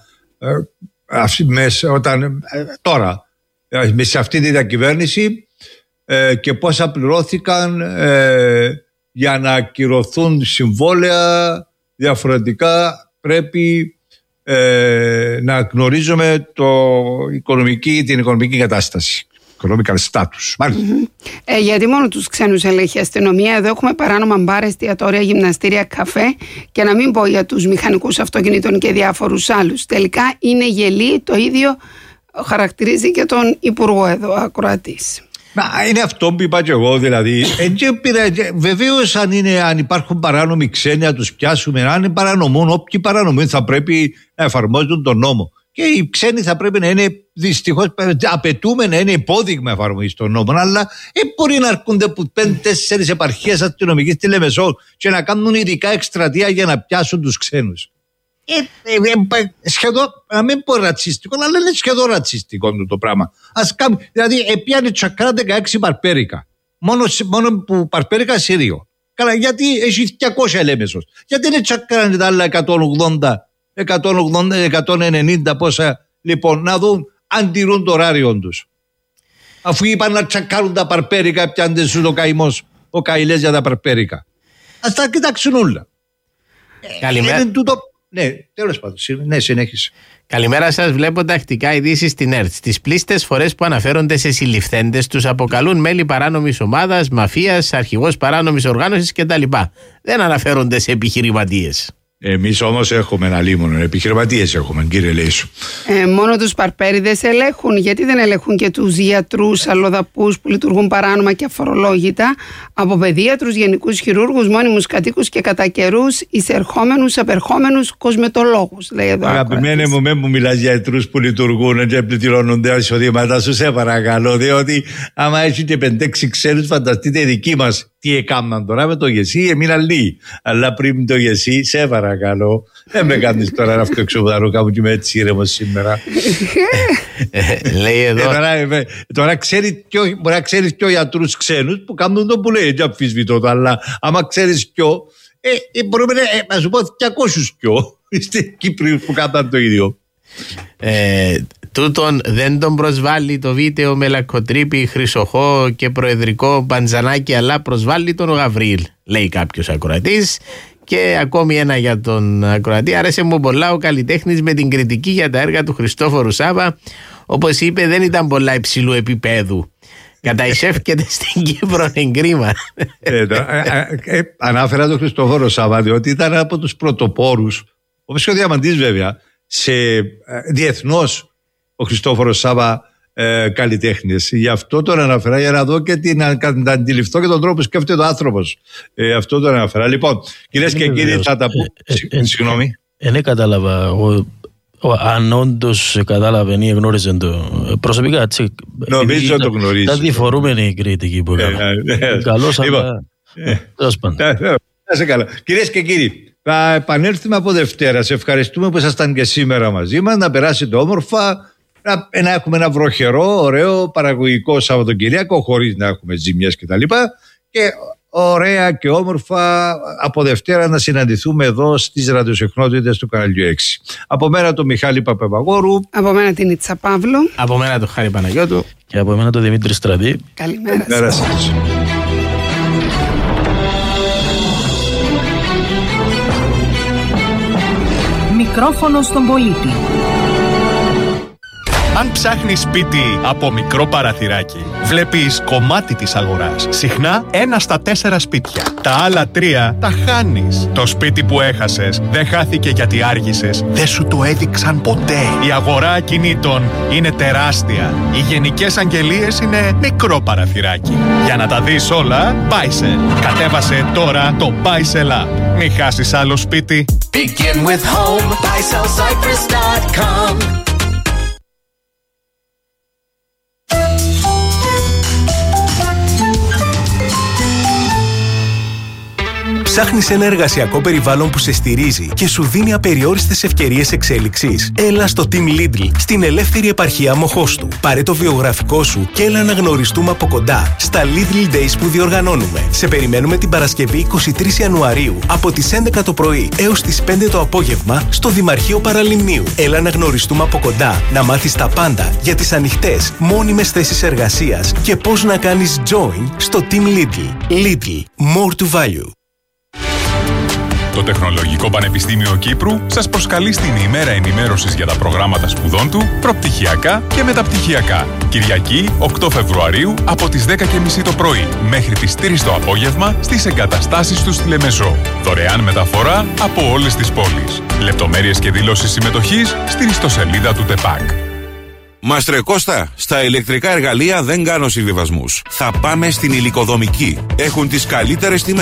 τώρα σε αυτή τη διακυβέρνηση και πόσα πληρώθηκαν για να ακυρωθούν συμβόλαια διαφορετικά. Πρέπει να γνωρίζουμε την οικονομική κατάσταση. Economical status. Γιατί μόνο τους ξένους ελέγχει η αστυνομία. Εδώ έχουμε παράνομα μπάρ, εστιατόρια, γυμναστήρια, καφέ, και να μην πω για τους μηχανικούς αυτοκινήτων και διάφορους άλλους. Τελικά είναι γελοί, το ίδιο χαρακτηρίζει και τον Υπουργό εδώ, ακροατής. Είναι αυτό που είπα και εγώ, δηλαδή. Βεβαίως αν υπάρχουν παράνομοι ξένοι να τους πιάσουμε. Αν παρανομούν, όποιοι παρανομούν θα πρέπει να εφαρμόζουν τον νόμο. Και οι ξένοι θα πρέπει να είναι, δυστυχώς, απαιτούμε να είναι υπόδειγμα εφαρμογής των νόμων. Αλλά μπορεί να έρχονται από 5-4 επαρχίες αστυνομικής στη Λεμεσό και να κάνουν ειδικά εκστρατεία για να πιάσουν τους ξένους. Σχεδόν, να μην πω ρατσιστικό, αλλά είναι σχεδόν ρατσιστικό το πράγμα. Δηλαδή, πιάνε τσακρά 16 παρπέρικα. Μόνο που παρπέρικα Σύριο. Καλά, γιατί έχει 200 Λέμεσος. Γιατί είναι τσακράνε τα άλλα 190 πόσα, λοιπόν, να δουν αν τηρούν το ωράριο τους. Αφού είπαν να τσακάρουν τα παρπέρικα, πιάντε σου το καημός, ο καηλές για τα παρπέρικα. Ας τα κοιτάξουν όλα. Καλημέρα. Ναι, τέλος πάντων. Ναι, συνέχισε. Καλημέρα σας. Βλέπω τακτικά ειδήσεις στην ΕΡΤ. Τις πλήστες φορές που αναφέρονται σε συλληφθέντες τους αποκαλούν μέλη παράνομης ομάδας, μαφίας, αρχηγός παράνομης οργάνωσης κτλ. Δεν αναφέρονται σε επιχειρηματίες. Εμείς όμως έχουμε ένα λίμωνο, επιχειρηματίες έχουμε, κύριε Λέησου. Μόνο τους παρπέριδες ελέγχουν. Γιατί δεν ελέγχουν και τους γιατρούς, αλλοδαπούς που λειτουργούν παράνομα και αφορολόγητα, από παιδίατρους, γενικούς χειρούργους, μόνιμους κατοίκους και κατά καιρούς εισερχόμενους, απερχόμενους κοσμετολόγους, λέει εδώ. Αγαπημένε μου, με μου μιλάς για γιατρούς που λειτουργούν και πληρώνονται εισοδήματα σου, σε παρακαλώ. Διότι άμα έχετε 5-6 ξένους, φανταστείτε οι δικοί μας τι έκαναν τώρα με το γεσί, έμειναν λίγοι. Αλλά πριν το γεσί, σε παρακαλώ, δεν με κάνεις τώρα να αυτοεξοδάρω κάπου και είμαι έτσι ήρεμος σήμερα. Λέει εδώ. Τώρα μπορεί να ξέρεις πιο γιατρούς ξένους που κάνουν το που λέει, και αμφισβητώ το, αλλά άμα ξέρεις πιο, μπορούμε να σου πω 200 πιο στην Κύπρο που κάνουν το ίδιο. Τούτον δεν τον προσβάλλει το βίντεο με Λακκοτρίπη, Χρυσοχώ και προεδρικό Μπαντζανάκη, αλλά προσβάλλει τον Γαβρίλ, λέει κάποιος ακροατής. Και ακόμη ένα για τον ακροατή. Άρεσε μου πολλά ο καλλιτέχνης με την κριτική για τα έργα του Χριστόφορου Σάβα. Όπως είπε, δεν ήταν πολλά υψηλού επίπεδου. Καταϊσεύκεται στην Κύπρο εγκρίμα. Ανάφερα τον Χριστόφορο Σάβα διότι ήταν από τους πρωτοπόρους, όπως και ο Διαμαντής βέβαια, σε διεθνώς ο Χριστόφορος Σάβα καλλιτέχνης. Γι' αυτό τον αναφέρα, για να δω και να αντιληφθώ και τον τρόπο που σκέφτεται ο άνθρωπος. Αυτό τον αναφέρα. Λοιπόν, κυρίες και κύριοι, θα τα πω. Συγγνώμη. Δεν κατάλαβα αν όντως κατάλαβε ή γνώριζε το προσωπικά. Νομίζω το γνωρίζει. Τα διφορούμενη κριτική που έκανα. Καλώς, αλλά τέλος πάντων. Κυρίες και κύριοι, θα επανέλθουμε από Δευτέρα. Σε ευχαριστούμε που ήσασταν και σήμερα μαζί μας. Να περάσετε όμορφα. Να έχουμε ένα βροχερό, ωραίο, παραγωγικό Σαββατοκυριακό, χωρίς να έχουμε ζημιές κτλ. Και ωραία και όμορφα από Δευτέρα να συναντηθούμε εδώ στις ραδιοσυχνότητες του καναλιού 6. Από μένα τον Μιχάλη Παπαπαγόρου. Από μένα την Ιτσα Παύλου. Από μένα τον Χάρη Παναγιώτου. Και από μένα τον Δημήτρη Στρατή. Καλημέρα σας. Μικρόφωνο στον πολίτη. Αν ψάχνεις σπίτι από μικρό παραθυράκι, βλέπεις κομμάτι της αγοράς. Συχνά 1 στα 4 σπίτια. Τα άλλα 3 τα χάνεις. Το σπίτι που έχασες δεν χάθηκε γιατί άργησες. Δεν σου το έδειξαν ποτέ. Η αγορά ακινήτων είναι τεράστια. Οι γενικές αγγελίες είναι μικρό παραθυράκι. Για να τα δεις όλα, Buysell. Κατέβασε τώρα το Buysell App. Μην χάσεις άλλο σπίτι. Begin with home. BuysellCyprus.com. Ψάχνεις ένα εργασιακό περιβάλλον που σε στηρίζει και σου δίνει απεριόριστες ευκαιρίες εξέλιξης? Έλα στο Team Lidl, στην ελεύθερη επαρχία Μοχώστου. Πάρε το βιογραφικό σου και έλα να γνωριστούμε από κοντά στα Lidl Days που διοργανώνουμε. Σε περιμένουμε την Παρασκευή 23 Ιανουαρίου από τις 11 το πρωί έως τις 5 το απόγευμα στο Δημαρχείο Παραλιμνίου. Έλα να γνωριστούμε από κοντά, να μάθεις τα πάντα για τις ανοιχτές, μόνιμες θέσεις εργασίας και πώς να κάνεις join στο Team Lidl. Lidl. More to value. Το Τεχνολογικό Πανεπιστήμιο Κύπρου σας προσκαλεί στην ημέρα ενημέρωσης για τα προγράμματα σπουδών του, προπτυχιακά και μεταπτυχιακά. Κυριακή, 8 Φεβρουαρίου, από τις 10:30 το πρωί μέχρι τις 3 το απόγευμα στις εγκαταστάσεις του στη Λεμεζό. Δωρεάν μεταφορά από όλες τις πόλεις. Λεπτομέρειες και δηλώσεις συμμετοχής στην ιστοσελίδα του ΤΕΠΑΚ. Μάστρε Κώστα, στα ηλεκτρικά εργαλεία δεν κάνω συμβιβασμούς. Θα πάμε στην Υλικοδομική. Έχουν τις καλύτερες τιμές.